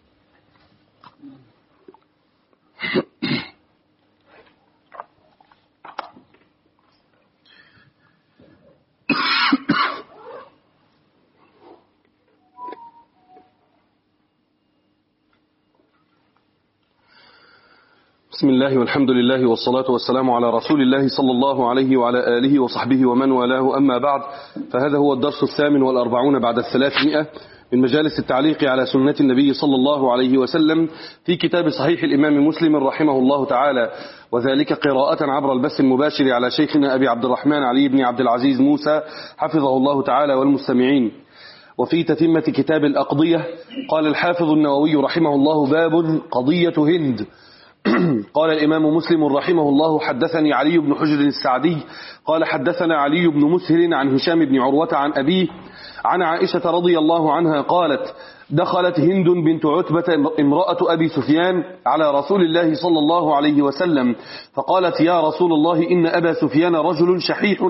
بسم الله والحمد لله والصلاة والسلام على رسول الله صلى الله عليه وعلى آله وصحبه ومن والاه، أما بعد، فهذا هو الدرس 48 بعد 300 من مجالس التعليق على سنة النبي صلى الله عليه وسلم في كتاب صحيح الإمام مسلم رحمه الله تعالى، وذلك قراءة عبر البث المباشر على شيخنا أبي عبد الرحمن علي بن عبد العزيز موسى حفظه الله تعالى والمستمعين. وفي تتمة كتاب الأقضية قال الحافظ النووي رحمه الله: باب قضية هند. قال الإمام مسلم رحمه الله: حدثني علي بن حجر السعدي قال حدثنا علي بن مسهر عن هشام بن عروة عن أبيه عن عائشة رضي الله عنها قالت: دخلت هند بنت عتبة امرأة أبي سفيان على رسول الله صلى الله عليه وسلم فقالت: يا رسول الله، إن أبا سفيان رجل شحيح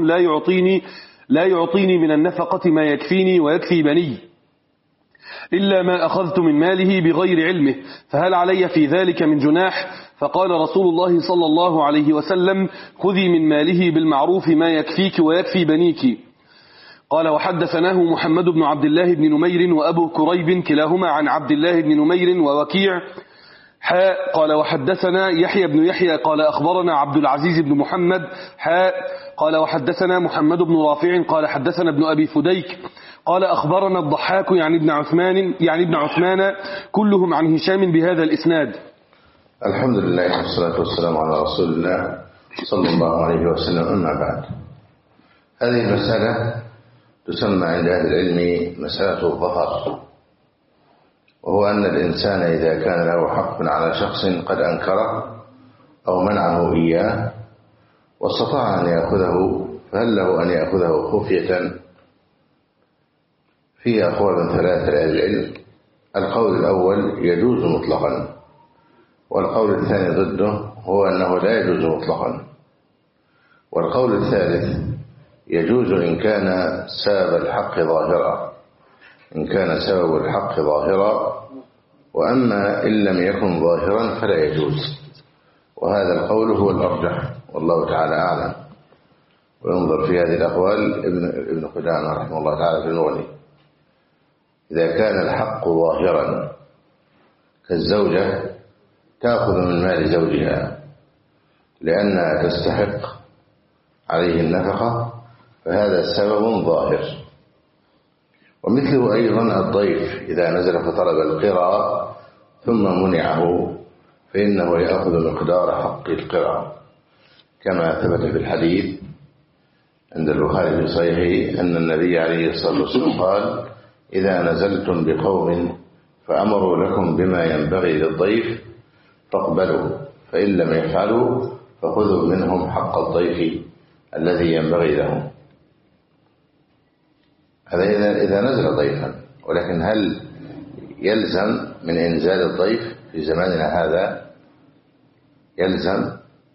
لا يعطيني من النفقة ما يكفيني ويكفي بني إلا ما أخذت من ماله بغير علمه، فهل علي في ذلك من جناح؟ فقال رسول الله صلى الله عليه وسلم: خذي من ماله بالمعروف ما يكفيك ويكفي بنيك. قال: وحدثناه محمد بن عبد الله بن نمير وأبو كريب كلاهما عن عبد الله بن نمير ووكيع. قال: وحدثنا يحيى بن يحيى قال أخبرنا عبد العزيز بن محمد. قال: وحدثنا محمد بن رافع قال حدثنا ابن أبي فديك قال أخبرنا الضحاك يعني ابن عثمان كلهم عن هشام بهذا الإسناد. الحمد لله والصلاة والسلام على رسول الله صلى الله عليه وسلم. أما بعد، هذه المسألة تسمى عند أهل العلم مسألة الظهر، وهو أن الإنسان إذا كان له حق على شخص قد أنكره أو منعه إياه واستطاع أن يأخذه، فهل له أن يأخذه خفية؟ فيه أقوال ثلاثة لأهل العلم. القول الأول يجوز مطلقا، والقول الثاني ضده هو أنه لا يجوز مطلقا، والقول الثالث يجوز إن كان سبب الحق ظاهرا، وأما إن لم يكن ظاهرا فلا يجوز. وهذا القول هو الأرجح والله تعالى أعلم. وينظر في هذه الأقوال ابن قدامة رحمه الله تعالى في المغني. إذا كان الحق ظاهرا كالزوجة تأخذ من مال زوجها لأنها تستحق عليه النفقة، فهذا سبب ظاهر. ومثله أيضا الضيف إذا نزل فطلب القراء ثم منعه فإنه يأخذ مقدار حق القراء، كما ثبت في الحديث عند البخاري في صحيحه أن النبي عليه الصلاة والسلام قال: إذا نزلتم بقوم فأمروا لكم بما ينبغي للضيف فاقبلوا، فإن لم يفعلوا فخذوا منهم حق الضيف الذي ينبغي لهم. هذا إذا نزل ضيفا. ولكن هل يلزم من إنزال الضيف في زماننا هذا؟ يلزم؟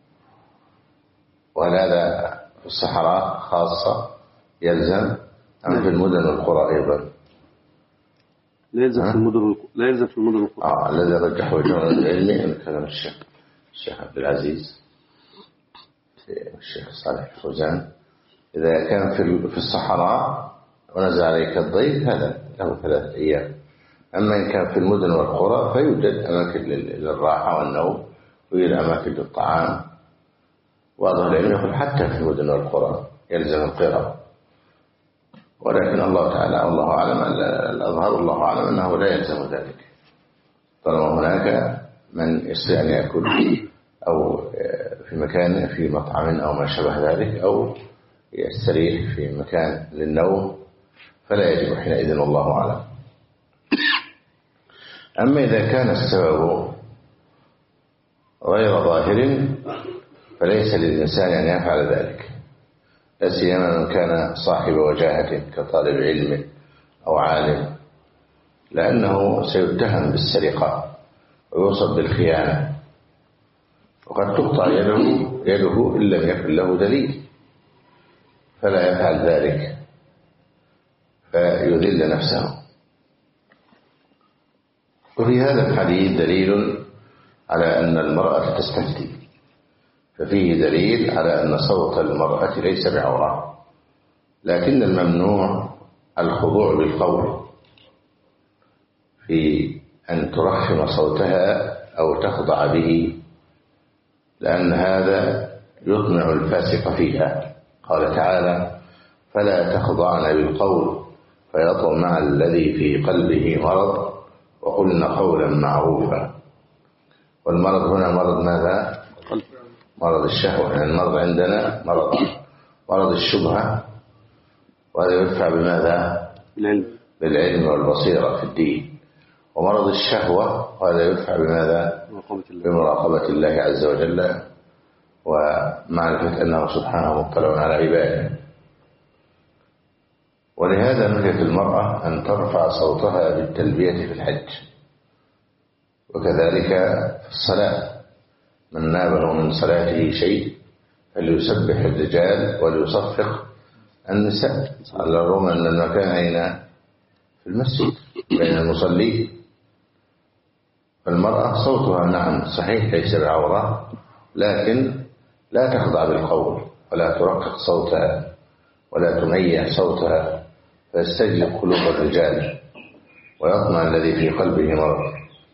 وهل هذا في الصحراء خاصة يلزم أم في المدن والقرى أيضا؟ لا يلزم في المدن والقرى. الذي رجحه جمع العلمي من كلام الشيخ عبد العزيز والشيخ صالح الفوزان: إذا كان في الصحراء ونزل عليك الضيف هذا له 3 أيام أما إن كان في المدن والقرى فيوجد أماكن للراحة والنوم، ويوجد أماكن للطعام. وبعض العلم يقول حتى في المدن والقرى يلزم القراءة، ولكن الله تعالى الله أعلم، الأظهر الله أعلم أنه لا يلزم ذلك، طالما هناك من يستطيع أن يأكل أو في مكان في مطعم أو ما شابه ذلك، أو يستريح في مكان للنوم، فلا يجب حينئذ والله أعلم. أما إذا كان السبب غير ظاهر فليس للإنسان أن يفعل ذلك، لا سيما من كان صاحب وجاهة كطالب علم أو عالم، لأنه سيتهم بالسرقة ويوصف بالخيانة، وقد تقطع يده إن لم يكن له دليل، فلا يفعل ذلك فيذل نفسه. وفي هذا الحديث دليل على أن المرأة تستفتي، ففيه دليل على أن صوت المرأة ليس بعورة، لكن الممنوع الخضوع بالقول في أن ترخم صوتها أو تخضع به، لأن هذا يطمع الفاسق فيها. قال تعالى: فلا تخضعن بالقول فيطمع الذي في قلبه مرض وقلن قولا معروفا. والمرض هنا مرض ماذا؟ مرض الشهوة، يعني المرض عندنا مرض الشبهة، وهذا يدفع بماذا؟ بالعلم والبصيرة في الدين. ومرض الشهوة وهذا يدفع بماذا؟ بمراقبة الله عز وجل ومعرفة أنه سبحانه مطلع على عباده. ولهذا نهيت المرأة أن ترفع صوتها بالتلبية في الحج، وكذلك في الصلاة، من نابه من صلاته شيء فليسبح الرجال وليصفق النساء، على الرغم أن المكان أين؟ في المسجد بين المصلين. فالمرأة صوتها نعم صحيح ليس بعورة، لكن لا تخضع بالقول ولا ترقق صوتها ولا تميع صوتها فيستجلب قلوب الرجال ويطمع الذي في قلبه مرض.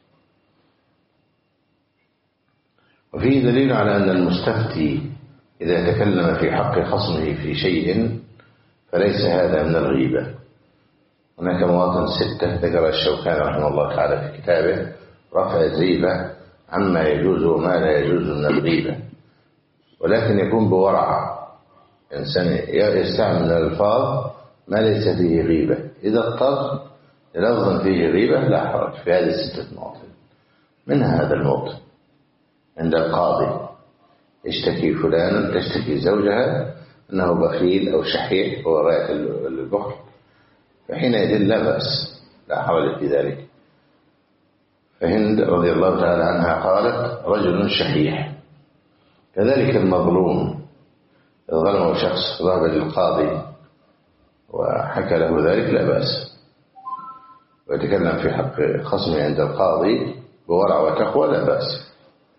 وفيه دليل على أن المستفتي إذا تكلم في حق خصمه في شيء فليس هذا من الغيبة. هناك مواطن 6 ذكر الشوكاني رحمه الله تعالى في كتابه رفع الزيبة عما يجوز وما لا يجوز من الغيبة، ولكن يكون بورع، إنسان يستعمل الألفاظ ما ليس فيه غيبة، إذا اضطر للفظ فيه غيبة لا حرج في هذه 6 مواطن. منها هذا الموطن عند القاضي، يشتكي فلان، تشتكي زوجها أنه بخيل أو شحيح وراء البخل، فحينئذ لا بأس، لا حرج في ذلك. فهند رضي الله تعالى عنها قالت: رجل شحيح. كذلك المظلوم إذا ظلمه شخص ذهب للقاضي وحكى له ذلك لا بأس، ويتكلم في حق خصمه عند القاضي بورع وتقوى لا بأس.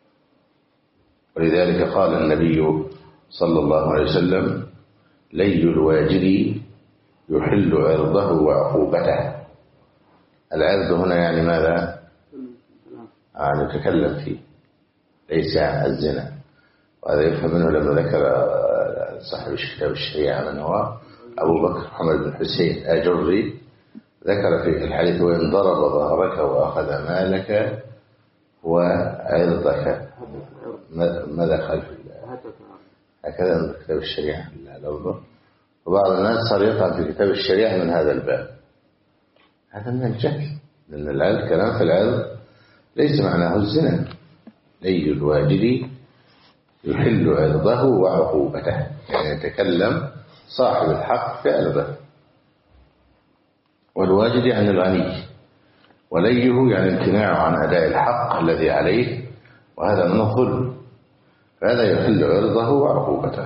ولذلك قال النبي صلى الله عليه وسلم: لي الواجد يحل عرضه وعقوبته. العرض هنا يعني ماذا؟ نتكلم فيه، ليس الزنا. وهذا يفهم منه لما ذكر صاحب كتاب الشريعة من هو أبو بكر محمد بن حسين أجري، ذكر في الحديث: وإن ضرب ظهرك وأخذ مالك وعرضك. ماذا خلف هكذا من كتاب الشريعة الأوضح. وبعض الناس صار يطعن في كتاب الشريعة من هذا الباب، هذا من الجهل، لأن العرض كلام في العرض ليس معناه الزنا. لي الواجد يحل عرضه وعقوبته، يعني يتكلم صاحب الحق في عرضه. والواجد يعني الغني، وليه يعني امتناعه عن أداء الحق الذي عليه، وهذا من الظلم، فهذا يحل عرضه وعقوبته.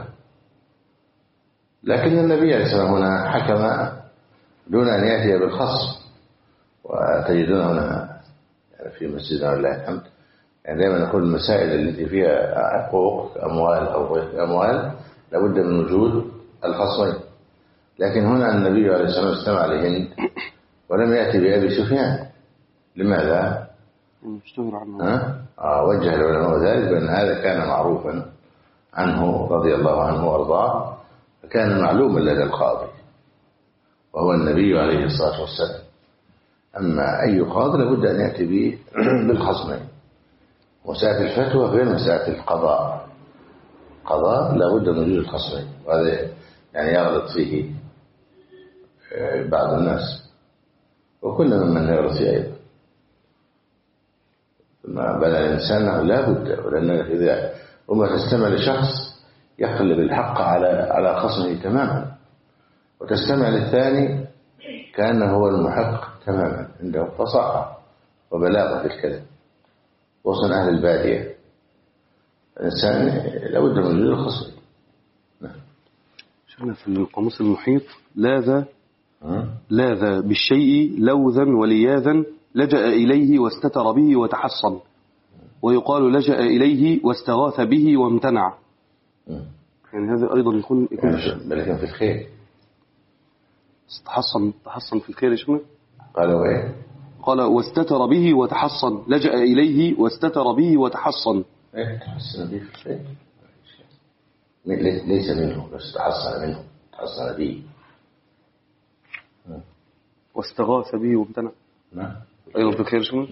لكن النبي عليه الصلاة والسلام هنا حكم دون أن يأتي بالخصم. وتجدون هنا في مسجدنا ولله الحمد يعني دائما نقول المسائل التي فيها حقوق أموال أو غير أموال لابد من وجود الخصمين. لكن هنا النبي عليه الصلاة والسلام استمع لهند ولم يأتي بأبي سفيان، لماذا؟ مشتهر عنه. وجه العلماء ذلك بأن هذا كان معروفا عنه رضي الله عنه وارضاه، فكان معلوما لدى القاضي وهو النبي عليه الصلاة والسلام. أما أي قاضي لابد أن يأتي به بالخصمين. مسألة الفتوى غير مسألة القضاء. قضاء لابد من وجود الخصمين، وهذا يعني يغلط فيه بعض الناس، وكل من يغلط فيه أيضا. ما بل الإنسان لا بد، ولأن إذا وما تستمع لشخص يقلب الحق على خصمه تماما، وتستمع للثاني كأنه هو المحق تماما، عنده فصاحة وبلاغة في الكلام، وصل أهل البادية. الإنسان لابد من وجود الخصم. شفنا في القاموس المحيط لاذ بالشيء لوذا ولياذا، لجأ إليه واستتر به وتحصن، ويقال لجأ إليه واستغاث به وامتنع. يعني هذا أيضا يكون لكن في الخير تحصن في الخير. شفنا قالوا إيه؟ قال واستتر به وتحصن، لجأ إليه واستتر به وتحصن. تحصن به في الخير ليس منه، بس تحصن منه، تحصن به واستغاث به وامتنع. نعم أيضا في الخير. شنو؟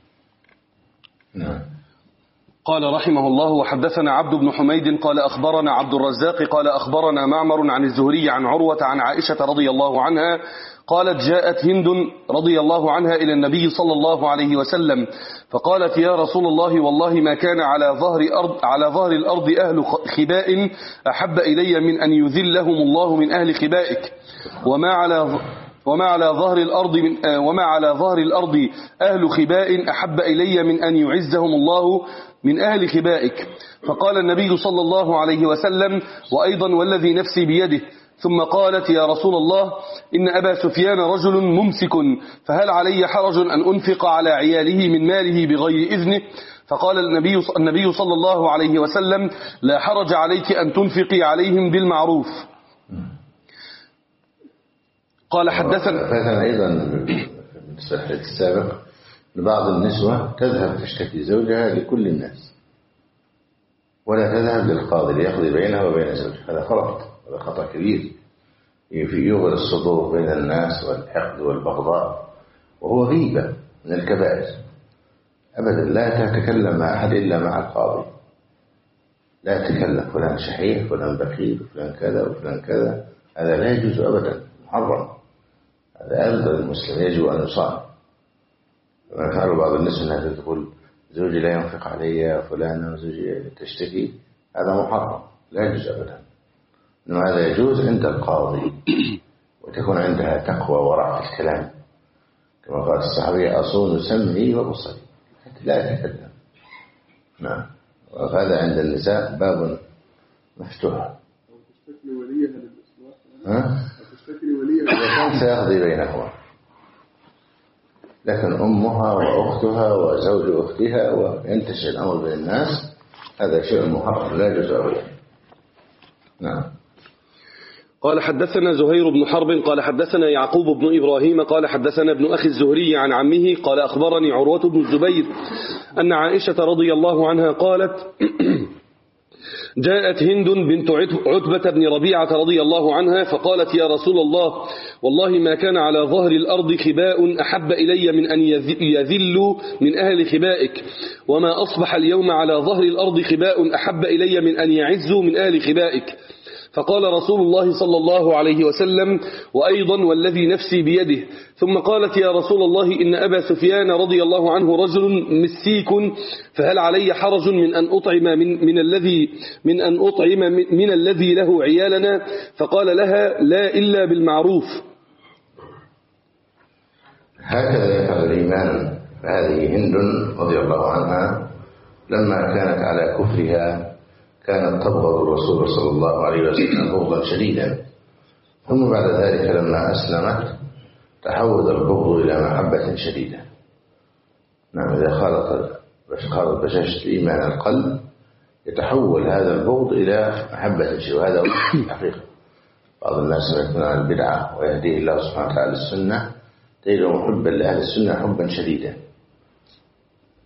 نعم. قال رحمه الله: وحدثنا عبد بن حميد قال أخبرنا عبد الرزاق قال أخبرنا معمر عن الزهري عن عروة عن عائشة رضي الله عنها قالت: جاءت هند رضي الله عنها إلى النبي صلى الله عليه وسلم فقالت: يا رسول الله، والله ما كان على ظهر الأرض أهل خباء أحب إلي من أن يذلهم الله من أهل خبائك، وما على ظهر الأرض أهل خباء أحب إلي من أن يعزهم الله من أهل خبائك. فقال النبي صلى الله عليه وسلم: وأيضا والذي نفسي بيده. ثم قالت: يا رسول الله، إن أبا سفيان رجل ممسك، فهل علي حرج أن أنفق على عياله من ماله بغير إذنه؟ فقال النبي صلى الله عليه وسلم: لا حرج عليك أن تنفقي عليهم بالمعروف. قال حدثنا أيضا بالنسبة السابق لبعض النسوة تذهب تشتكي زوجها لكل الناس، ولا تذهب للقاضي ليقضي بينها وبين زوجها. هذا خطأ كبير يغري الصدور بين الناس والحقد والبغضاء، وهو غيبة من الكبائر. أبدا لا تتكلم مع أحد إلا مع القاضي. لا تتكلم فلان شحيح، فلان بخيل، فلان كذا وفلان كذا، هذا لا يجوز أبدا، محرم. هذا أرض المسلم يجب أن يصان. لما فعل بعض الناس أنها تقول زوجي لا ينفق علي فلان وزوجي تشتكي، هذا محرم لا يجوز أبدا. إنما هذا يجوز عند القاضي، وتكون عندها تقوى وراء الكلام، كما قال الصحابي: أصون سمعي وبصري، لا يتكلم. نعم. وهذا عند النساء باب مفتوح. تشتكي وليها للإصلاح، تشتكي وليها كان سيقضي بينهما، لكن أمها وأختها وزوج أختها وينتشر الأمر بين الناس، هذا شيء محرم لا يجوز أبدا. نعم. قال حدثنا زهير بن حرب قال حدثنا يعقوب بن إبراهيم قال حدثنا ابن أخي الزهري عن عمه قال أخبرني عروة بن الزبير أن عائشة رضي الله عنها قالت: جاءت هند بنت عتبة بن ربيعة رضي الله عنها فقالت: يا رسول الله، والله ما كان على ظهر الأرض خباء أحب إلي من أن يذلوا من أهل خبائك، وما أصبح اليوم على ظهر الأرض خباء أحب إلي من أن يعزوا من أهل خبائك. فقال رسول الله صلى الله عليه وسلم: وأيضا والذي نفسي بيده. ثم قالت: يا رسول الله، إن أبا سفيان رضي الله عنه رجل مسيك، فهل علي حرج من أن أطعم من الذي له عيالنا؟ فقال لها: لا إلا بالمعروف. هكذا يفعل الإيمان. هذه هند رضي الله عنها لما كانت على كفرها كانت تبغض الرسول صلى الله عليه وسلم بغضا شديدا، ثم بعد ذلك لما أسلمت تحول البغض إلى محبة شديدة. نعم، إذا خالط بشاشة الإيمان القلب يتحول هذا البغض إلى محبة شديدة، وهذا حقيقة. بعض الناس يكون على البدعة ويهديه الله سبحانه وتعالى السنة تجد محبا لأهل السنة حبا شديدا،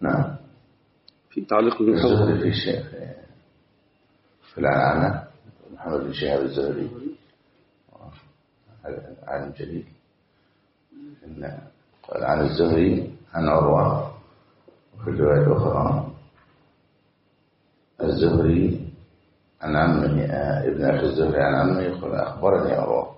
نعم. في تعليق الزهري في الشيخ في العنعنة محمد بن شهاب الزهري عالم جليل قال عن الزهري عن عروة، وفي الرواية الأخرى الزهري عن عمه ابن أخي الزهري عن عمه يقول أخبرني عروة.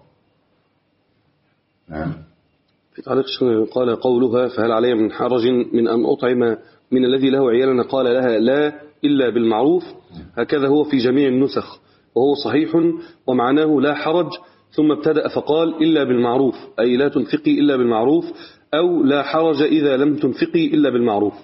نعم. في تعليق قال قولها فهل علي من حرج من أن أطعم من الذي له عيالنا قال لها لا إلا بالمعروف، هكذا هو في جميع النسخ وهو صحيح ومعناه لا حرج، ثم ابتدأ فقال إلا بالمعروف أي لا تنفقي إلا بالمعروف، أو لا حرج إذا لم تنفقي إلا بالمعروف.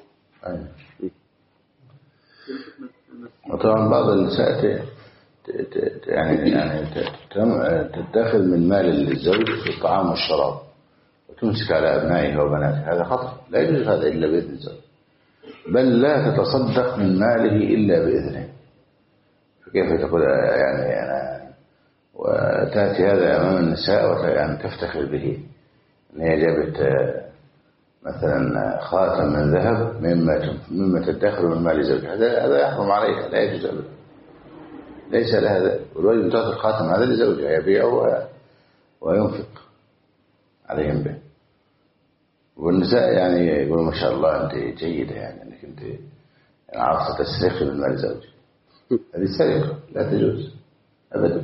وطبعا بعض النساء يعني تتخذ من مال الزوج في الطعام والشراب وتمسك على أبنائها وبناتها، هذا خطأ، لا يجوز هذا إلا بإذن الزوج، بل لا تتصدق من ماله إلا بإذنه. فكيف تقول يعني أنا وتأتي هذا أمام النساء ويعني تفتخر به أن هي جابت مثلا خاتم من ذهب مما تدخر من مال زوجها، هذا يحرم عليها، لا يجوز أبدا، ليس لها. والرجل تعطي الخاتم هذا لزوجها يبيعه وينفق عليهم به. والنساء يعني يقولوا ما شاء الله أنت جيدة، يعني أنك أنت عارفة تسرقي من مال زوجك، هذه سرقة لا تجوز أبدا،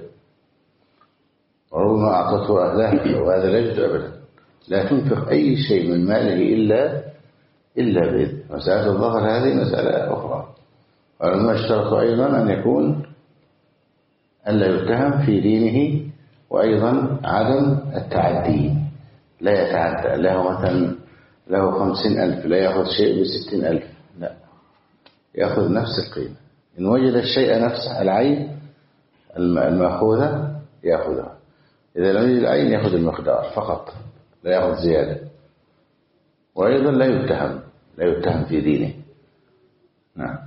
وربما أعطته أهلها وهذا لا يجوز أبدا. لا تنفق أي شيء من ماله إلا بإذن. مسألة الظهر هذه مسألة أخرى، ولما اشترطوا أيضا أن يكون ألا يتهم في دينه، وأيضا عدم التعدي، لا يتعدى له مثلا له 50,000 لا يأخذ شيء ب60,000، لا يأخذ نفس القيمة. إن وجد الشيء نفسه العين المأخوذة يأخذها، إذا لم يجد العين يأخذ المقدار فقط لا يأخذ زيادة. وأيضا لا يتهم في دينه. نعم.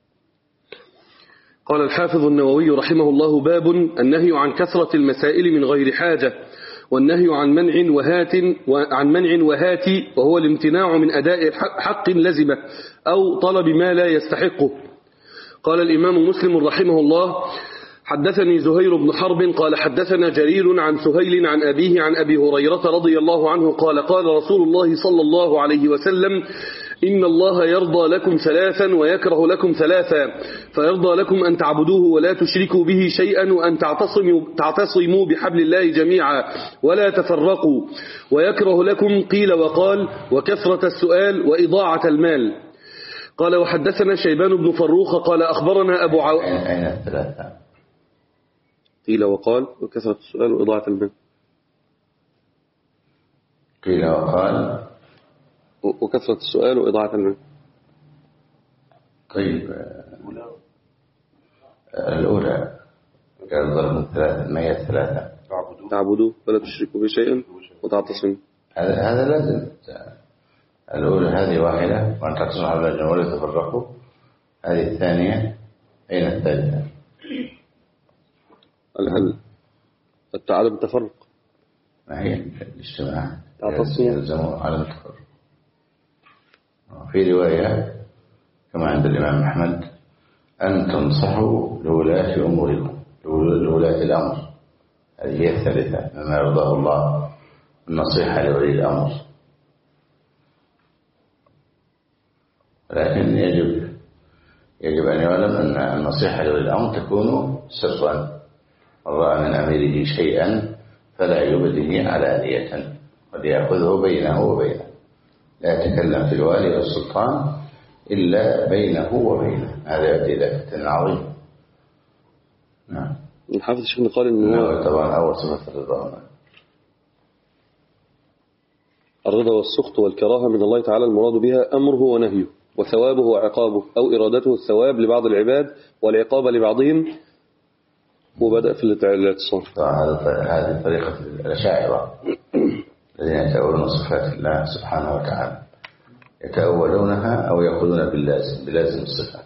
قال الحافظ النووي رحمه الله باب النهي عن كثرة المسائل من غير حاجة، والنهي عن منع وهات وهو الامتناع من أداء حق لزمه أو طلب ما لا يستحقه. قال الإمام مسلم رحمه الله حدثني زهير بن حرب قال حدثنا جرير عن سهيل عن أبيه عن أبي هريرة رضي الله عنه قال قال رسول الله صلى الله عليه وسلم إن الله يرضى لكم ثلاثا ويكره لكم ثلاثا، فيرضى لكم أن تعبدوه ولا تشركوا به شيئا، وأن تعتصموا بحبل الله جميعا ولا تفرقوا، ويكره لكم قيل وقال وكثرة السؤال وإضاعة المال. قال وحدثنا شيبان بن فروخ قال أخبرنا أبو أين الثلاثة؟ قيل وقال وكثرة السؤال وإضاعة المال. قيل وقال وكثرة السؤال وإضاعة المال. طيب الأولى كان ضرب من ثلاثة، ما هي الثلاثة؟ تعبدوا ولا تشركوا به شيئا وتعتصموا. هذا لازم. الأولى هذه واحدة، وأن تعتصموا حبل الله ولا تفرقوا. هذه الثانية. أين الثالثة؟ عدم التفرق. ما هي الاجتماع تعتصموا على التفرق. في رواية كما عند الإمام أحمد أن تنصحوا لولاة أموركم، لولاة الأمر. هذه هي الثالثة مما يرضاه الله، النصيحة لولي الأمر. لكن يجب أن يعلم أن النصيحة لولي الأمر تكون سرا، من رأى من أميره شيئا فلا يبده علانية، قد يأخذه بينه وبينه، لا يتكلم في الوالي والسلطان إلا بينه وبينه، هذا يؤدي إلى فتنة عظيمة. نعم. الحافظ الشيخ قال إنه طبعا أول صفة الرضا، الرضا والسخط والكراهة من الله تعالى المراد بها أمره ونهيه وثوابه وعقابه، أو إرادته الثواب لبعض العباد والعقاب لبعضهم، وبدأ في الاتصال. هذه طريقة الأشاعرة الذين يتأولون صفات الله سبحانه وتعالى، يتأولونها أو يقولون بلازم الصفة.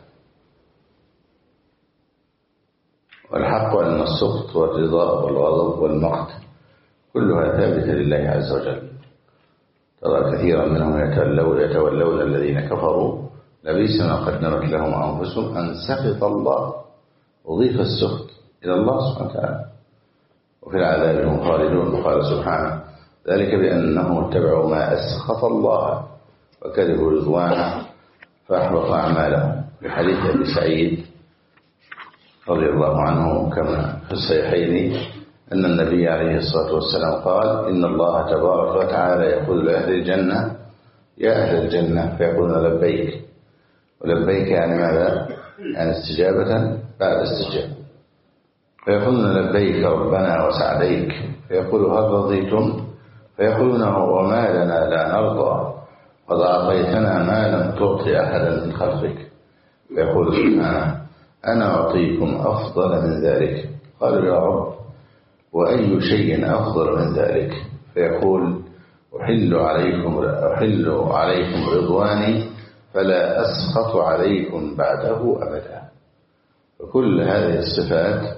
والحق أن السخط والرضا والغضب والمقت كلها ثابتة لله عز وجل. ترى كثيرا منهم يتولون الذين كفروا لبئس ما قدمت لهم أنفسهم أن سخط الله، أضيف السخط إلى الله سبحانه وتعالى. وفي العذاب هم خالدون. قال سبحانه ذلك بأنهم اتبعوا ما أسخط الله وكرهوا رضوانه فأحبط أعمالهم. في حديث أبي سعيد رضي الله عنه كما في الصحيحين أن النبي عليه الصلاة والسلام قال إن الله تبارك وتعالى يقول لأهل الجنة يا أهل الجنة، فيقولون لبيك. ولبيك يعني ماذا؟ يعني استجابة بعد استجابة. فيقولون لبيك ربنا وسعديك، فيقول هل رضيتم؟ فيقولون وما لنا لا نرضى، قد أعطيتنا ما لم تعطي أحدا من خلقك. فيقول سبحانه أنا أعطيكم أفضل من ذلك. قالوا يا رب وأي شيء أفضل من ذلك؟ فيقول أحل عليكم رضواني فلا أسخط عليكم بعده أبدا. وكل هذه الصفات،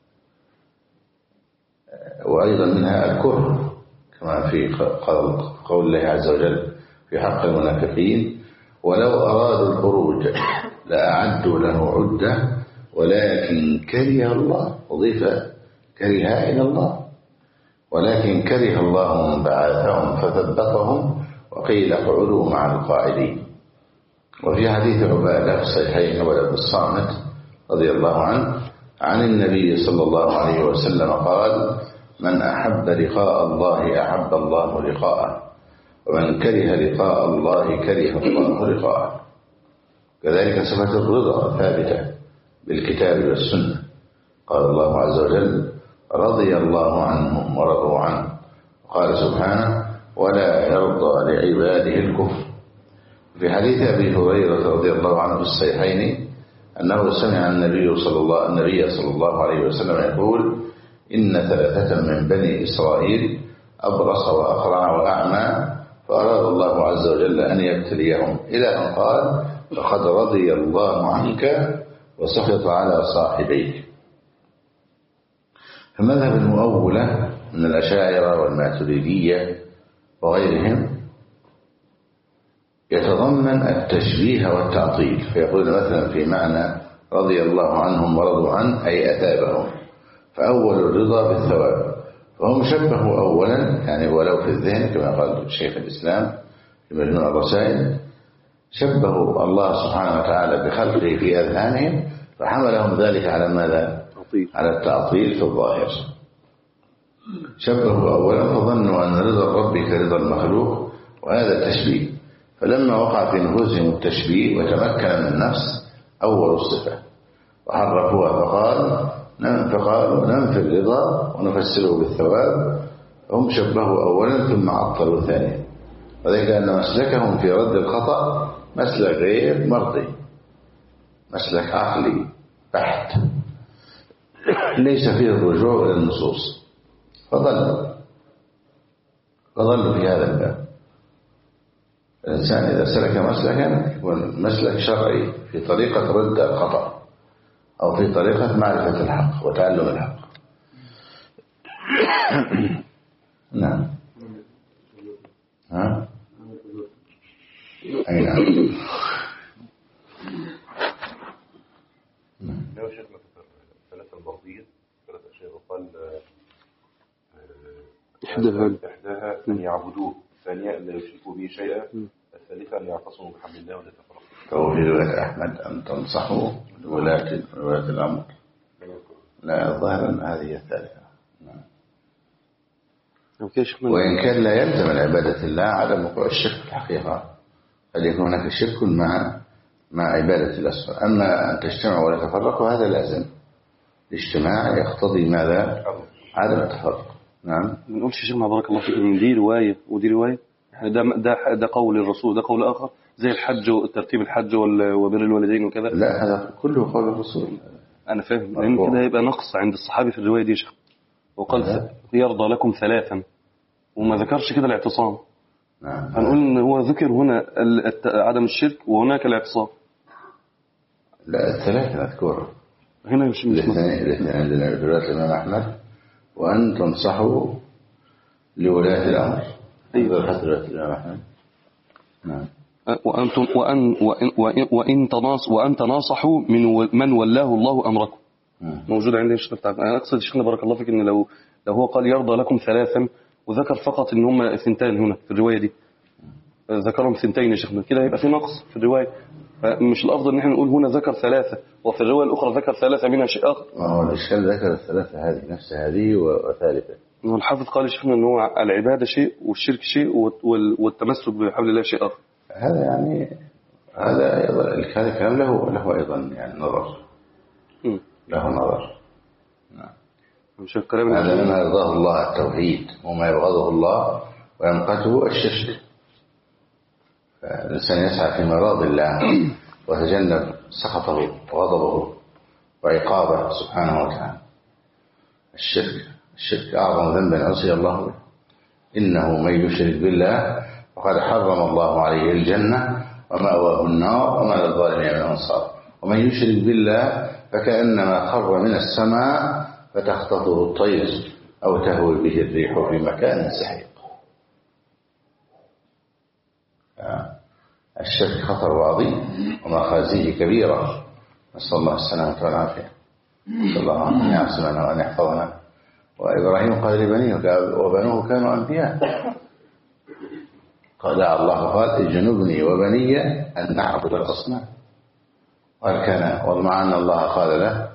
وأيضا منها الكره كما في قول الله عز وجل في حق المنافقين ولو أرادوا الخروج لأعدوا له عدة ولكن كره الله، أضيف كره إلى الله، ولكن كره الله من بعثهم فثبتهم وقيل اقعدوا مع القاعدين. وفي حديث عبادة في الصحيحين عبادة بن الصامت رضي الله عنه عن النبي صلى الله عليه وسلم قال من أحب لقاء الله أحب الله لقاءه، ومن كره لقاء الله كره الله لقاءه. كذلك صفة الرضا ثابتة بالكتاب والسنة. قال الله عز وجل رضي الله عنهم ورضوا عنه. قال سبحانه ولا يرضى لعباده الكفر. في حديث أبي هريرة رضي الله عنه في الصحيحين أنه سمع النبي صلى الله عليه وسلم يقول إن 3 من بني إسرائيل أبرص وأقرع وأعمى فأراد الله عز وجل أن يبتليهم إلى أن قال فقد رضي الله عنك وسخط على صاحبيك. فمذهب المؤولة من الأشاعرة والماتريدية وغيرهم يتضمن التشبيه والتعطيل، فيقول مثلا في معنى رضي الله عنهم ورضوا عنه أي أثابهم، فأول الرضا بالثواب، فهم شبهوا أولا يعني ولو في الذهن كما قال شيخ الإسلام في مجموع الرسائل شبهوا الله سبحانه وتعالى بخلقه في أذهانهم فحملهم ذلك على ماذا؟ على التعطيل في الظاهر. شبهوا أولا فظنوا أن رضا الرب كرضا المخلوق وهذا التشبيه، فلما وقع في نفوسهم التشبيه وتمكن من النفس أول الصفة وحرفوها فقالوا ننفي الرضا ونفسره بالثواب. هم شبهوا أولا ثم عطلوا ثانيا، وذلك أن مسلكهم في رد الخطأ مسلك غير مرضي، مسلك عقلي بحت ليس فيه الرجوع إلى النصوص، فضلوا في هذا الباب. الإنسان إذا سلك مسلكا يكون مسلك شرعي في طريقة رد الخطأ أو في طريقة معرفة الحق وتعلم الحق. نعم. ها؟ أي نعم. لو شيخنا ثلاثة المرضية 3 أشياء وقال إحداها أن يعبدوه، الثانية أن لا يشركوا به شيئا، الثالثة أن يعتصموا بحبل الله ولا يتفرقوا. فهو في رواية أحمد أن تنصحوا لولاة الأمر. لا الظاهر أن هذه الثالثة. وإن كان لا يلزم العبادة الله عدم وقوع الشرك في الحقيقة، قد يكون هناك شرك مع عبادة الأسفل. أما أن تجتمعوا ولا تفرقوا هذا لازم، الاجتماع يقتضي ماذا؟ عدم التفرق. نعم. ما نقولش شيخنا بارك الله فيكم دي رواية ودي رواية، ده قول الرسول، ده قول آخر زي الحج وترتيب الحج وبر الوالدين وكذا. لا هذا كله قول الرسول. أنا فاهم، لأن كده يبقى نقص عند الصحابي في الرواية دي شيخ. وقال يرضى لكم 3 وما ذكرش كده الاعتصام. نعم. هنقول إن هو ذكر هنا عدم الشرك وهناك الاعتصام. لا 3 مذكورة هنا مش الاثنين عندنا في رواية الإمام أحمد وأن تنصحوا لولاة الأمر. أيوة حتى رواية الإمام أحمد. نعم. وأن تناصحوا من ولاه الله أمركم. موجود عندي الشيخ بتاعك. أنا أقصد الشيخ بارك الله فيك إن لو هو قال يرضى لكم ثلاثا وذكر فقط إن هم ثنتين هنا في الرواية دي، ذكرهم ثنتين يا شيخنا، كده هيبقى في نقص في الرواية. مش الأفضل إن احنا نقول هنا ذكر ثلاثة وفي الرواية الأخرى ذكر ثلاثة منها شيء آخر؟ هو الإشكال ذكر الثلاثة هذه نفس هذه وثالثة. الحافظ قال يا شيخنا إن هو العبادة شيء والشرك شيء والتمسك بحبل الله شيء آخر. هذا يعني هذا الكلام له أيضا يعني نظر، له نظر. نعم. هذا مما يرضاه الله التوحيد، وما يبغضه الله ويمقته الشرك. فالإنسان يسعى في مراد الله ويتجنب سخطه وغضبه وعقابه سبحانه وتعالى. الشرك أعظم ذنب عصي الله به، إنه من يشرك بالله فقد حرم الله عليه الجنة ومأواه النار وما للظالمين من أنصار. ومن يشرك بالله فكأنما خر من السماء فتخطفه الطير أو تهوي به الريح في مكان سحيق. الشرك خطر عظيم ومخازيه كبيرة، نسأل الله السلامة والعافية، نسأل الله أن يعصمنا وأن يحفظنا. وإبراهيم قال لبنيه وبنوه كانوا أنبياء، قال الله قال اجنبني وبني أن نعبد الأصنام. ومع أن الله قال له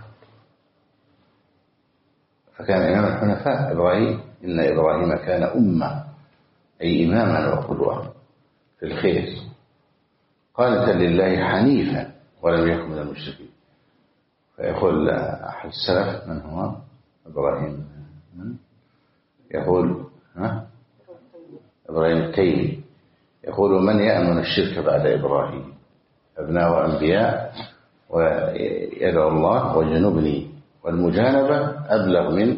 فكان إمام الحنفاء إبراهيم، إن إبراهيم كان أمة أي إماما وقدوة في الخير، قانتا لله حنيفا ولم يكن من المشركين. فيقول أحد السلف من هو إبراهيم، يقول إبراهيم التيمي، يقول من يأمن الشرك بعد إبراهيم؟ أبناء أنبياء ويدعو الله وجنبني، والمجانبة أبلغ من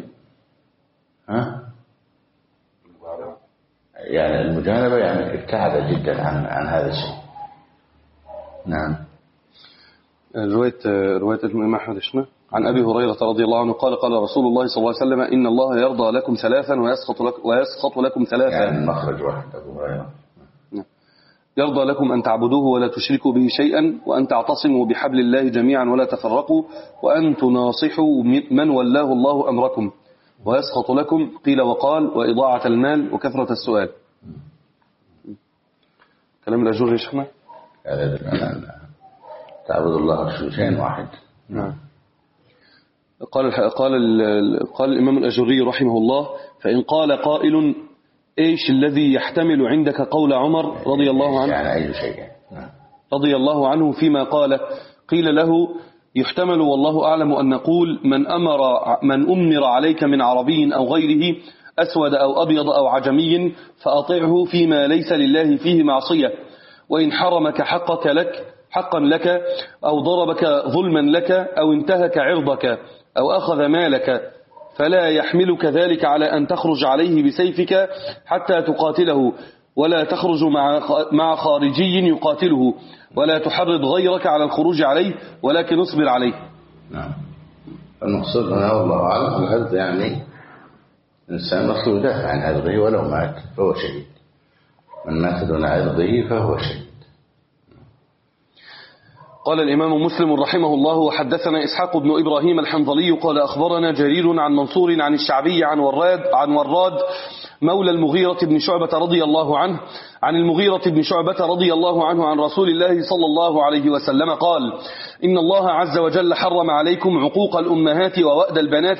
يعني المجانبة يعني ابتعد جدا عن هذا الشيء. نعم. رواية الإمام أحمد عن أبي هريرة رضي الله عنه قال قال رسول الله صلى الله عليه وسلم إن الله يرضى لكم ثلاثا ويسخط لكم ثلاثا. يعني مخرج واحد أبو هريرة. يرضى لكم أن تعبدوه ولا تشركوا به شيئا، وأن تعتصموا بحبل الله جميعا ولا تفرقوا، وأن تناصحوا من ولاه الله أمركم، ويسخط لكم قيل وقال وإضاعة المال وكثرة السؤال. كلام الأجور يا شيخنا. تعبد الله شيئا واحد. نعم. قال الإمام الأجري رحمه الله فإن قال قائل إيش الذي يحتمل عندك قول عمر رضي الله عنه يعني أي شيء رضي الله عنه فيما قال؟ قيل له يحتمل والله أعلم أن نقول من أمر عليك من عربي أو غيره أسود أو أبيض أو عجمي فأطعه فيما ليس لله فيه معصية، وإن حرمك حقا لك أو ضربك ظلما لك أو انتهك عرضك أو أخذ مالك فلا يحملك ذلك على أن تخرج عليه بسيفك حتى تقاتله، ولا تخرج مع خارجي يقاتله، ولا تحرض غيرك على الخروج عليه، ولكن اصبر عليه. نعم. المقصود هنا والله أعلم العرض يعني الإنسان مطلوب يدافع عن عرضه ولو مات فهو شهيد، من مات دون عرضه فهو شهيد. قال الإمام مسلم رحمه الله وحدثنا إسحاق بن إبراهيم الحنظلي قال أخبرنا جرير عن منصور عن الشعبي عن وراد مولى المغيرة بن شعبة رضي الله عنه عن المغيرة بن شعبة رضي الله عنه عن رسول الله صلى الله عليه وسلم قال إن الله عز وجل حرم عليكم عقوق الأمهات ووأد البنات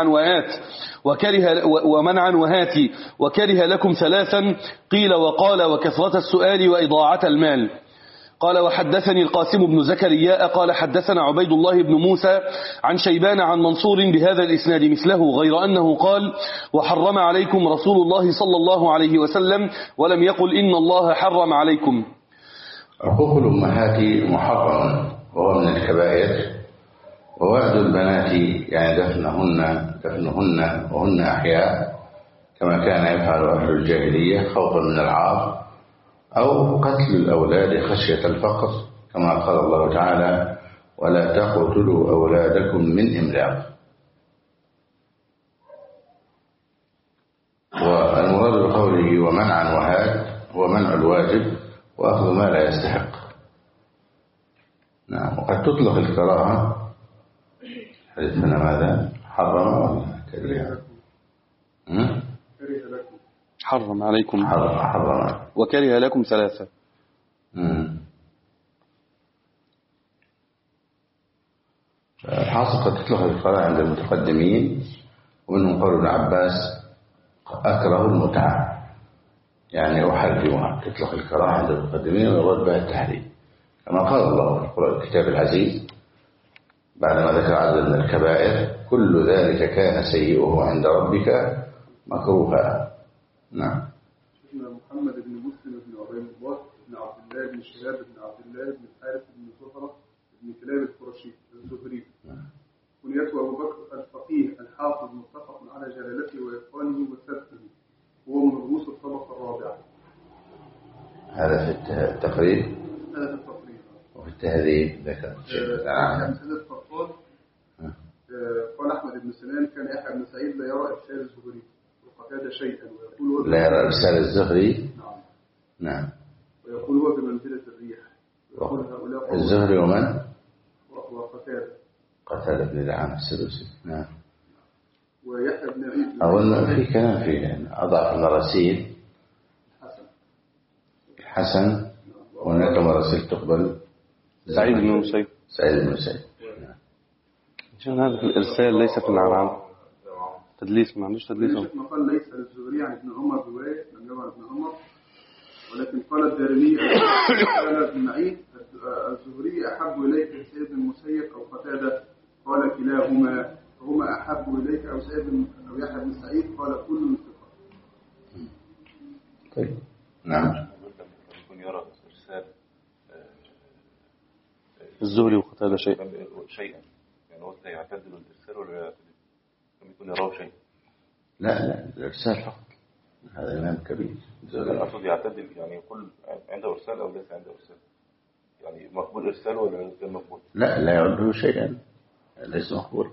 ومنعا وهات وكره لكم ثلاثا قيل وقال وكثرة السؤال وإضاعة المال. قال وحدثني القاسم بن زكريا قال حدثنا عبيد الله بن موسى عن شيبان عن منصور بهذا الإسناد مثله، غير أنه قال وحرم عليكم رسول الله صلى الله عليه وسلم ولم يقل إن الله حرم عليكم. عقوق الأمهات محرم وهو من الكبائر، ووأد البنات يعني دفنهن وهن أحياء كما كان يفعل أهل الجاهلية خوفا من العار، أو قتل الأولاد خشية الفقر كما قال الله تعالى ولا تقتلوا أولادكم من إملاق. والمراد بقوله ومنعا وهات هو منع الواجب وأخذ ما لا يستحق. نعم. وقد تطلق الكراهة، حديثنا ماذا؟ حرم ولا كره؟ حرم عليكم، حرم وكره لكم ثلاثة. الحاصل قد تطلق الكراهة عند المتقدمين، ومنهم قول ابن عباس أكره المتعة، يعني أحرمها. تطلق الكراهة عند المتقدمين ويراد بها التحريم، كما قال الله في القرآن الكتاب العزيز بعدما ذكر عدد من الكبائر: كل ذلك كان سيئه عند ربك مكروها. نعم. سيدنا محمد بن مسلم بن عبيد الله بن عبد الله بن شهاب بن عبد الله بن الحارث بن زهرة بن كلاب القرشي الزهري، كنيته أبو بكر الفقيه الحافظ، متفق على جلالته وإتقانه وثبته، وهو من رؤوس الطبقة الرابعة. هذا في التقريب. هذا في التقريب. وفي التهذيب ذكر قال أحمد بن سنان: كان يحيى بن سعيد لا يرى إرسال الزهري وقتادة شيئا، ويقول لا يرى إرسال الزهري. نعم. ويقول هو بمنزلة الريح. ويقول هؤلاء الزهري ومن؟ قتادة بن دعامة السدوسي. نعم. ويحيى بن عيسى أظن في كلام في أضعف المراسيل حسن، وهناك مراسيل تقبل سعيد بن مسيب. عشان هذا في الإرسال ليس في العنعن، تدليس، ما عندوش تدليس. قال ليس للزهري عن ابن عمر رواية، لم يروى ابن عمر، ولكن قال الدارمي قال ابن معين: الزهري أحب إليك سعيد بن المسيب أو قتادة؟ قال كلاهما. هما أحب إليك أو سعيد أو يحيى بن سعيد؟ قال كل من ثقة. طيب. نعم. يكون يرى إرسال الزهري وقتادة شيئا، يعني هو يعتدل الإرسال ولا يعتدل؟ يكون يراه شيء. لا الإرسال فقط. هذا إمام كبير. أقصد يعتدل، يعني يقول عنده إرسال أو ليس عنده إرسال، يعني مقبول إرسال ولا غير مقبول؟ لا يعده شيئا، ليس مقبول.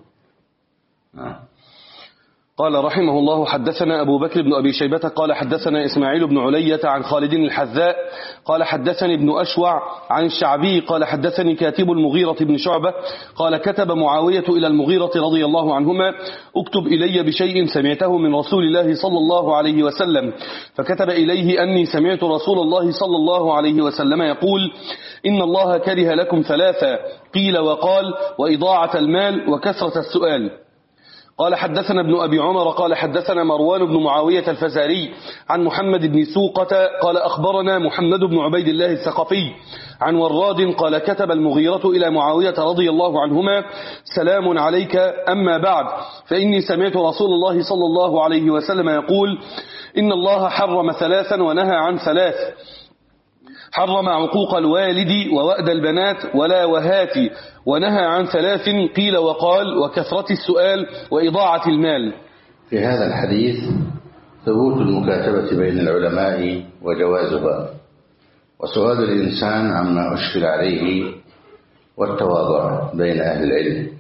قال رحمه الله: حدثنا أبو بكر بن أبي شيبة قال حدثنا إسماعيل بن علية عن خالد الحذاء قال حدثني ابن أشوع عن الشعبي قال حدثني كاتب المغيرة بن شعبة قال كتب معاوية إلى المغيرة رضي الله عنهما: اكتب إلي بشيء سمعته من رسول الله صلى الله عليه وسلم. فكتب إليه أني سمعت رسول الله صلى الله عليه وسلم يقول: إن الله كره لكم ثلاثة، قيل وقال، وإضاعة المال وكثرة السؤال. قال حدثنا ابن أبي عمر قال حدثنا مروان بن معاوية الفزاري عن محمد بن سوقة قال أخبرنا محمد بن عبيد الله الثقفي عن وراد قال كتب المغيرة إلى معاوية رضي الله عنهما: سلام عليك، أما بعد، فإني سمعت رسول الله صلى الله عليه وسلم يقول: إن الله حرم ثلاثا ونهى عن ثلاث، حرم عقوق الوالد ووأد البنات ولا وهات، ونهى عن ثلاث، قيل وقال، وكثرة السؤال وإضاعة المال. في هذا الحديث ثبوت المكاتبة بين العلماء وجوازها، وسؤال الإنسان عما أشكل عليه، والتواضع بين أهل العلم.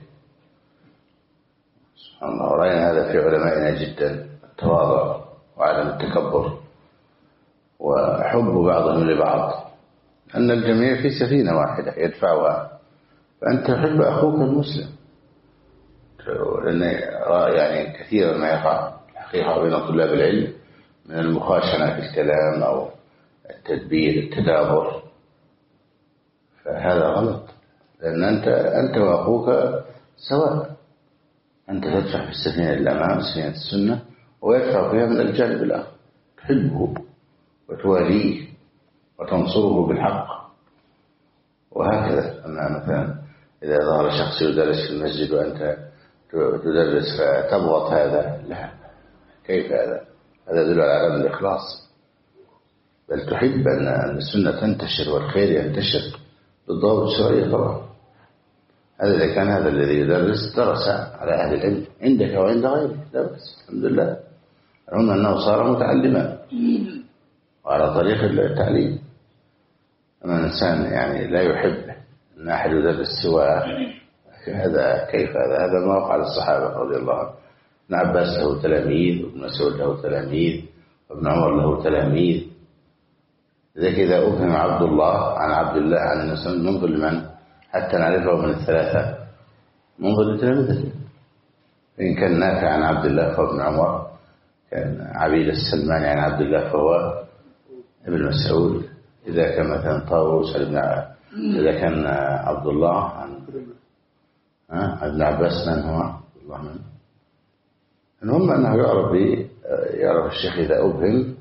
سبحان الله، ورأينا هذا في علمائنا جدا، التواضع وعدم التكبر وحب بعضهم لبعض، أن الجميع في سفينة واحدة يدفعها، فأنت تحب أخوك المسلم. لأن يعني كثيرا ما يقع الحقيقة بين طلاب العلم من المخاشنة في الكلام أو التدبير التدابر، فهذا غلط، لأن أنت وأخوك سواء، أنت تدفع في السفينة الأمام، سفينة السنة، ويدفع فيها من الجانب الآخر، تحبه وتواليه وتنصره بالحق، وهكذا. أما مثلا إذا ظهر شخص يدرس في المسجد وأنت تدرس فتبغض هذا، لا، كيف هذا؟ هذا يدل على عدم الإخلاص، بل تحب أن السنة تنتشر والخير ينتشر بالضوابط الشرعية طبعا. هذا إذا كان هذا الذي يدرس درس على أهل العلم عندك وعند غيرك، لا بس الحمد لله، رغم أنه صار متعلما وعلى طريق التعليم. أما الإنسان يعني لا يحب أن أحد يدرس سواه، هذا كيف هذا ما وقع للصحابة رضي الله عنهم. ابن عباس له تلاميذ، وابن مسعود له تلاميذ، وابن عمر له تلاميذ، لذلك إذا أبهم عبد الله عن عبد الله عن النبي ننظر لمن حتى نعرفه من الثلاثة، ننظر لتلامذته. إن كان نافع عن عبد الله فهو ابن عمر، كان عبيد السلماني عن عبد الله فهو ابن مسعود، إذا كان مثلا طاووس إذا كان عبد الله عن ابن عباس من هو عبد الله من. المهم أنه يعرف الشيخ إذا أبهم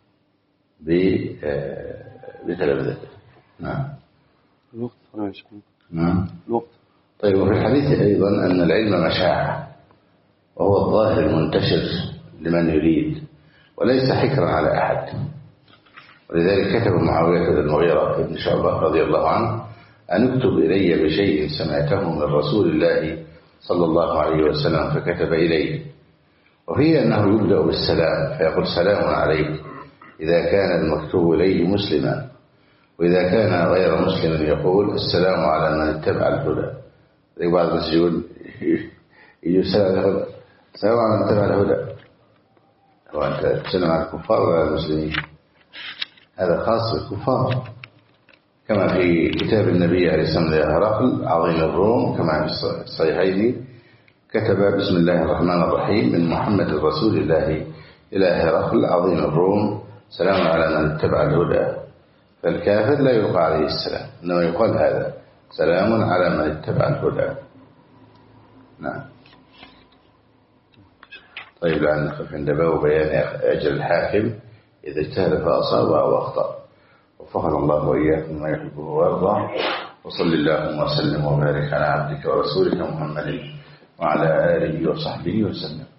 بتلامذته. نعم. الوقت. نعم. الوقت. طيب، وفي الحديث أيضا أن العلم مشاعة، وهو الظاهر المنتشر لمن يريد، وليس حكرا على أحد. ولذلك كتب معاوية بن المغيرة بن شعبة رضي الله عنه أن اكتب إلي بشيء سمعته من رسول الله صلى الله عليه وسلم، فكتب إليه. وفيه أنه يبدأ بالسلام فيقول سلام عليك إذا كان المكتوب إليه مسلما، وإذا كان غير مسلم يقول السلام على من اتبع الهدى. بعض الناس يقول السلام على من اتبع الهدى، هو أنت تسلم على الكفار ولا المسلمين؟ هذا خاص بالكفار، كما في كتاب النبي عليه الصلاة والسلام لهرقل عظيم الروم كما في الصحيحين، كتب بسم الله الرحمن الرحيم من محمد رسول الله إلى هرقل عظيم الروم سلام على من اتبع الهدى. فالكافر لا يلقى عليه السلام، إنما يقال هذا سلام على من اتبع الهدى. نعم. طيب، لأن نقف عند باب بيان أجر الحاكم إذا اجتهد فأصاب أو أخطأ. وفقنا الله وإياكم ما يحبه ويرضى. وصل اللهم وسلم وبارك على عبدك ورسولك محمد وعلى آله وصحبه وسلم.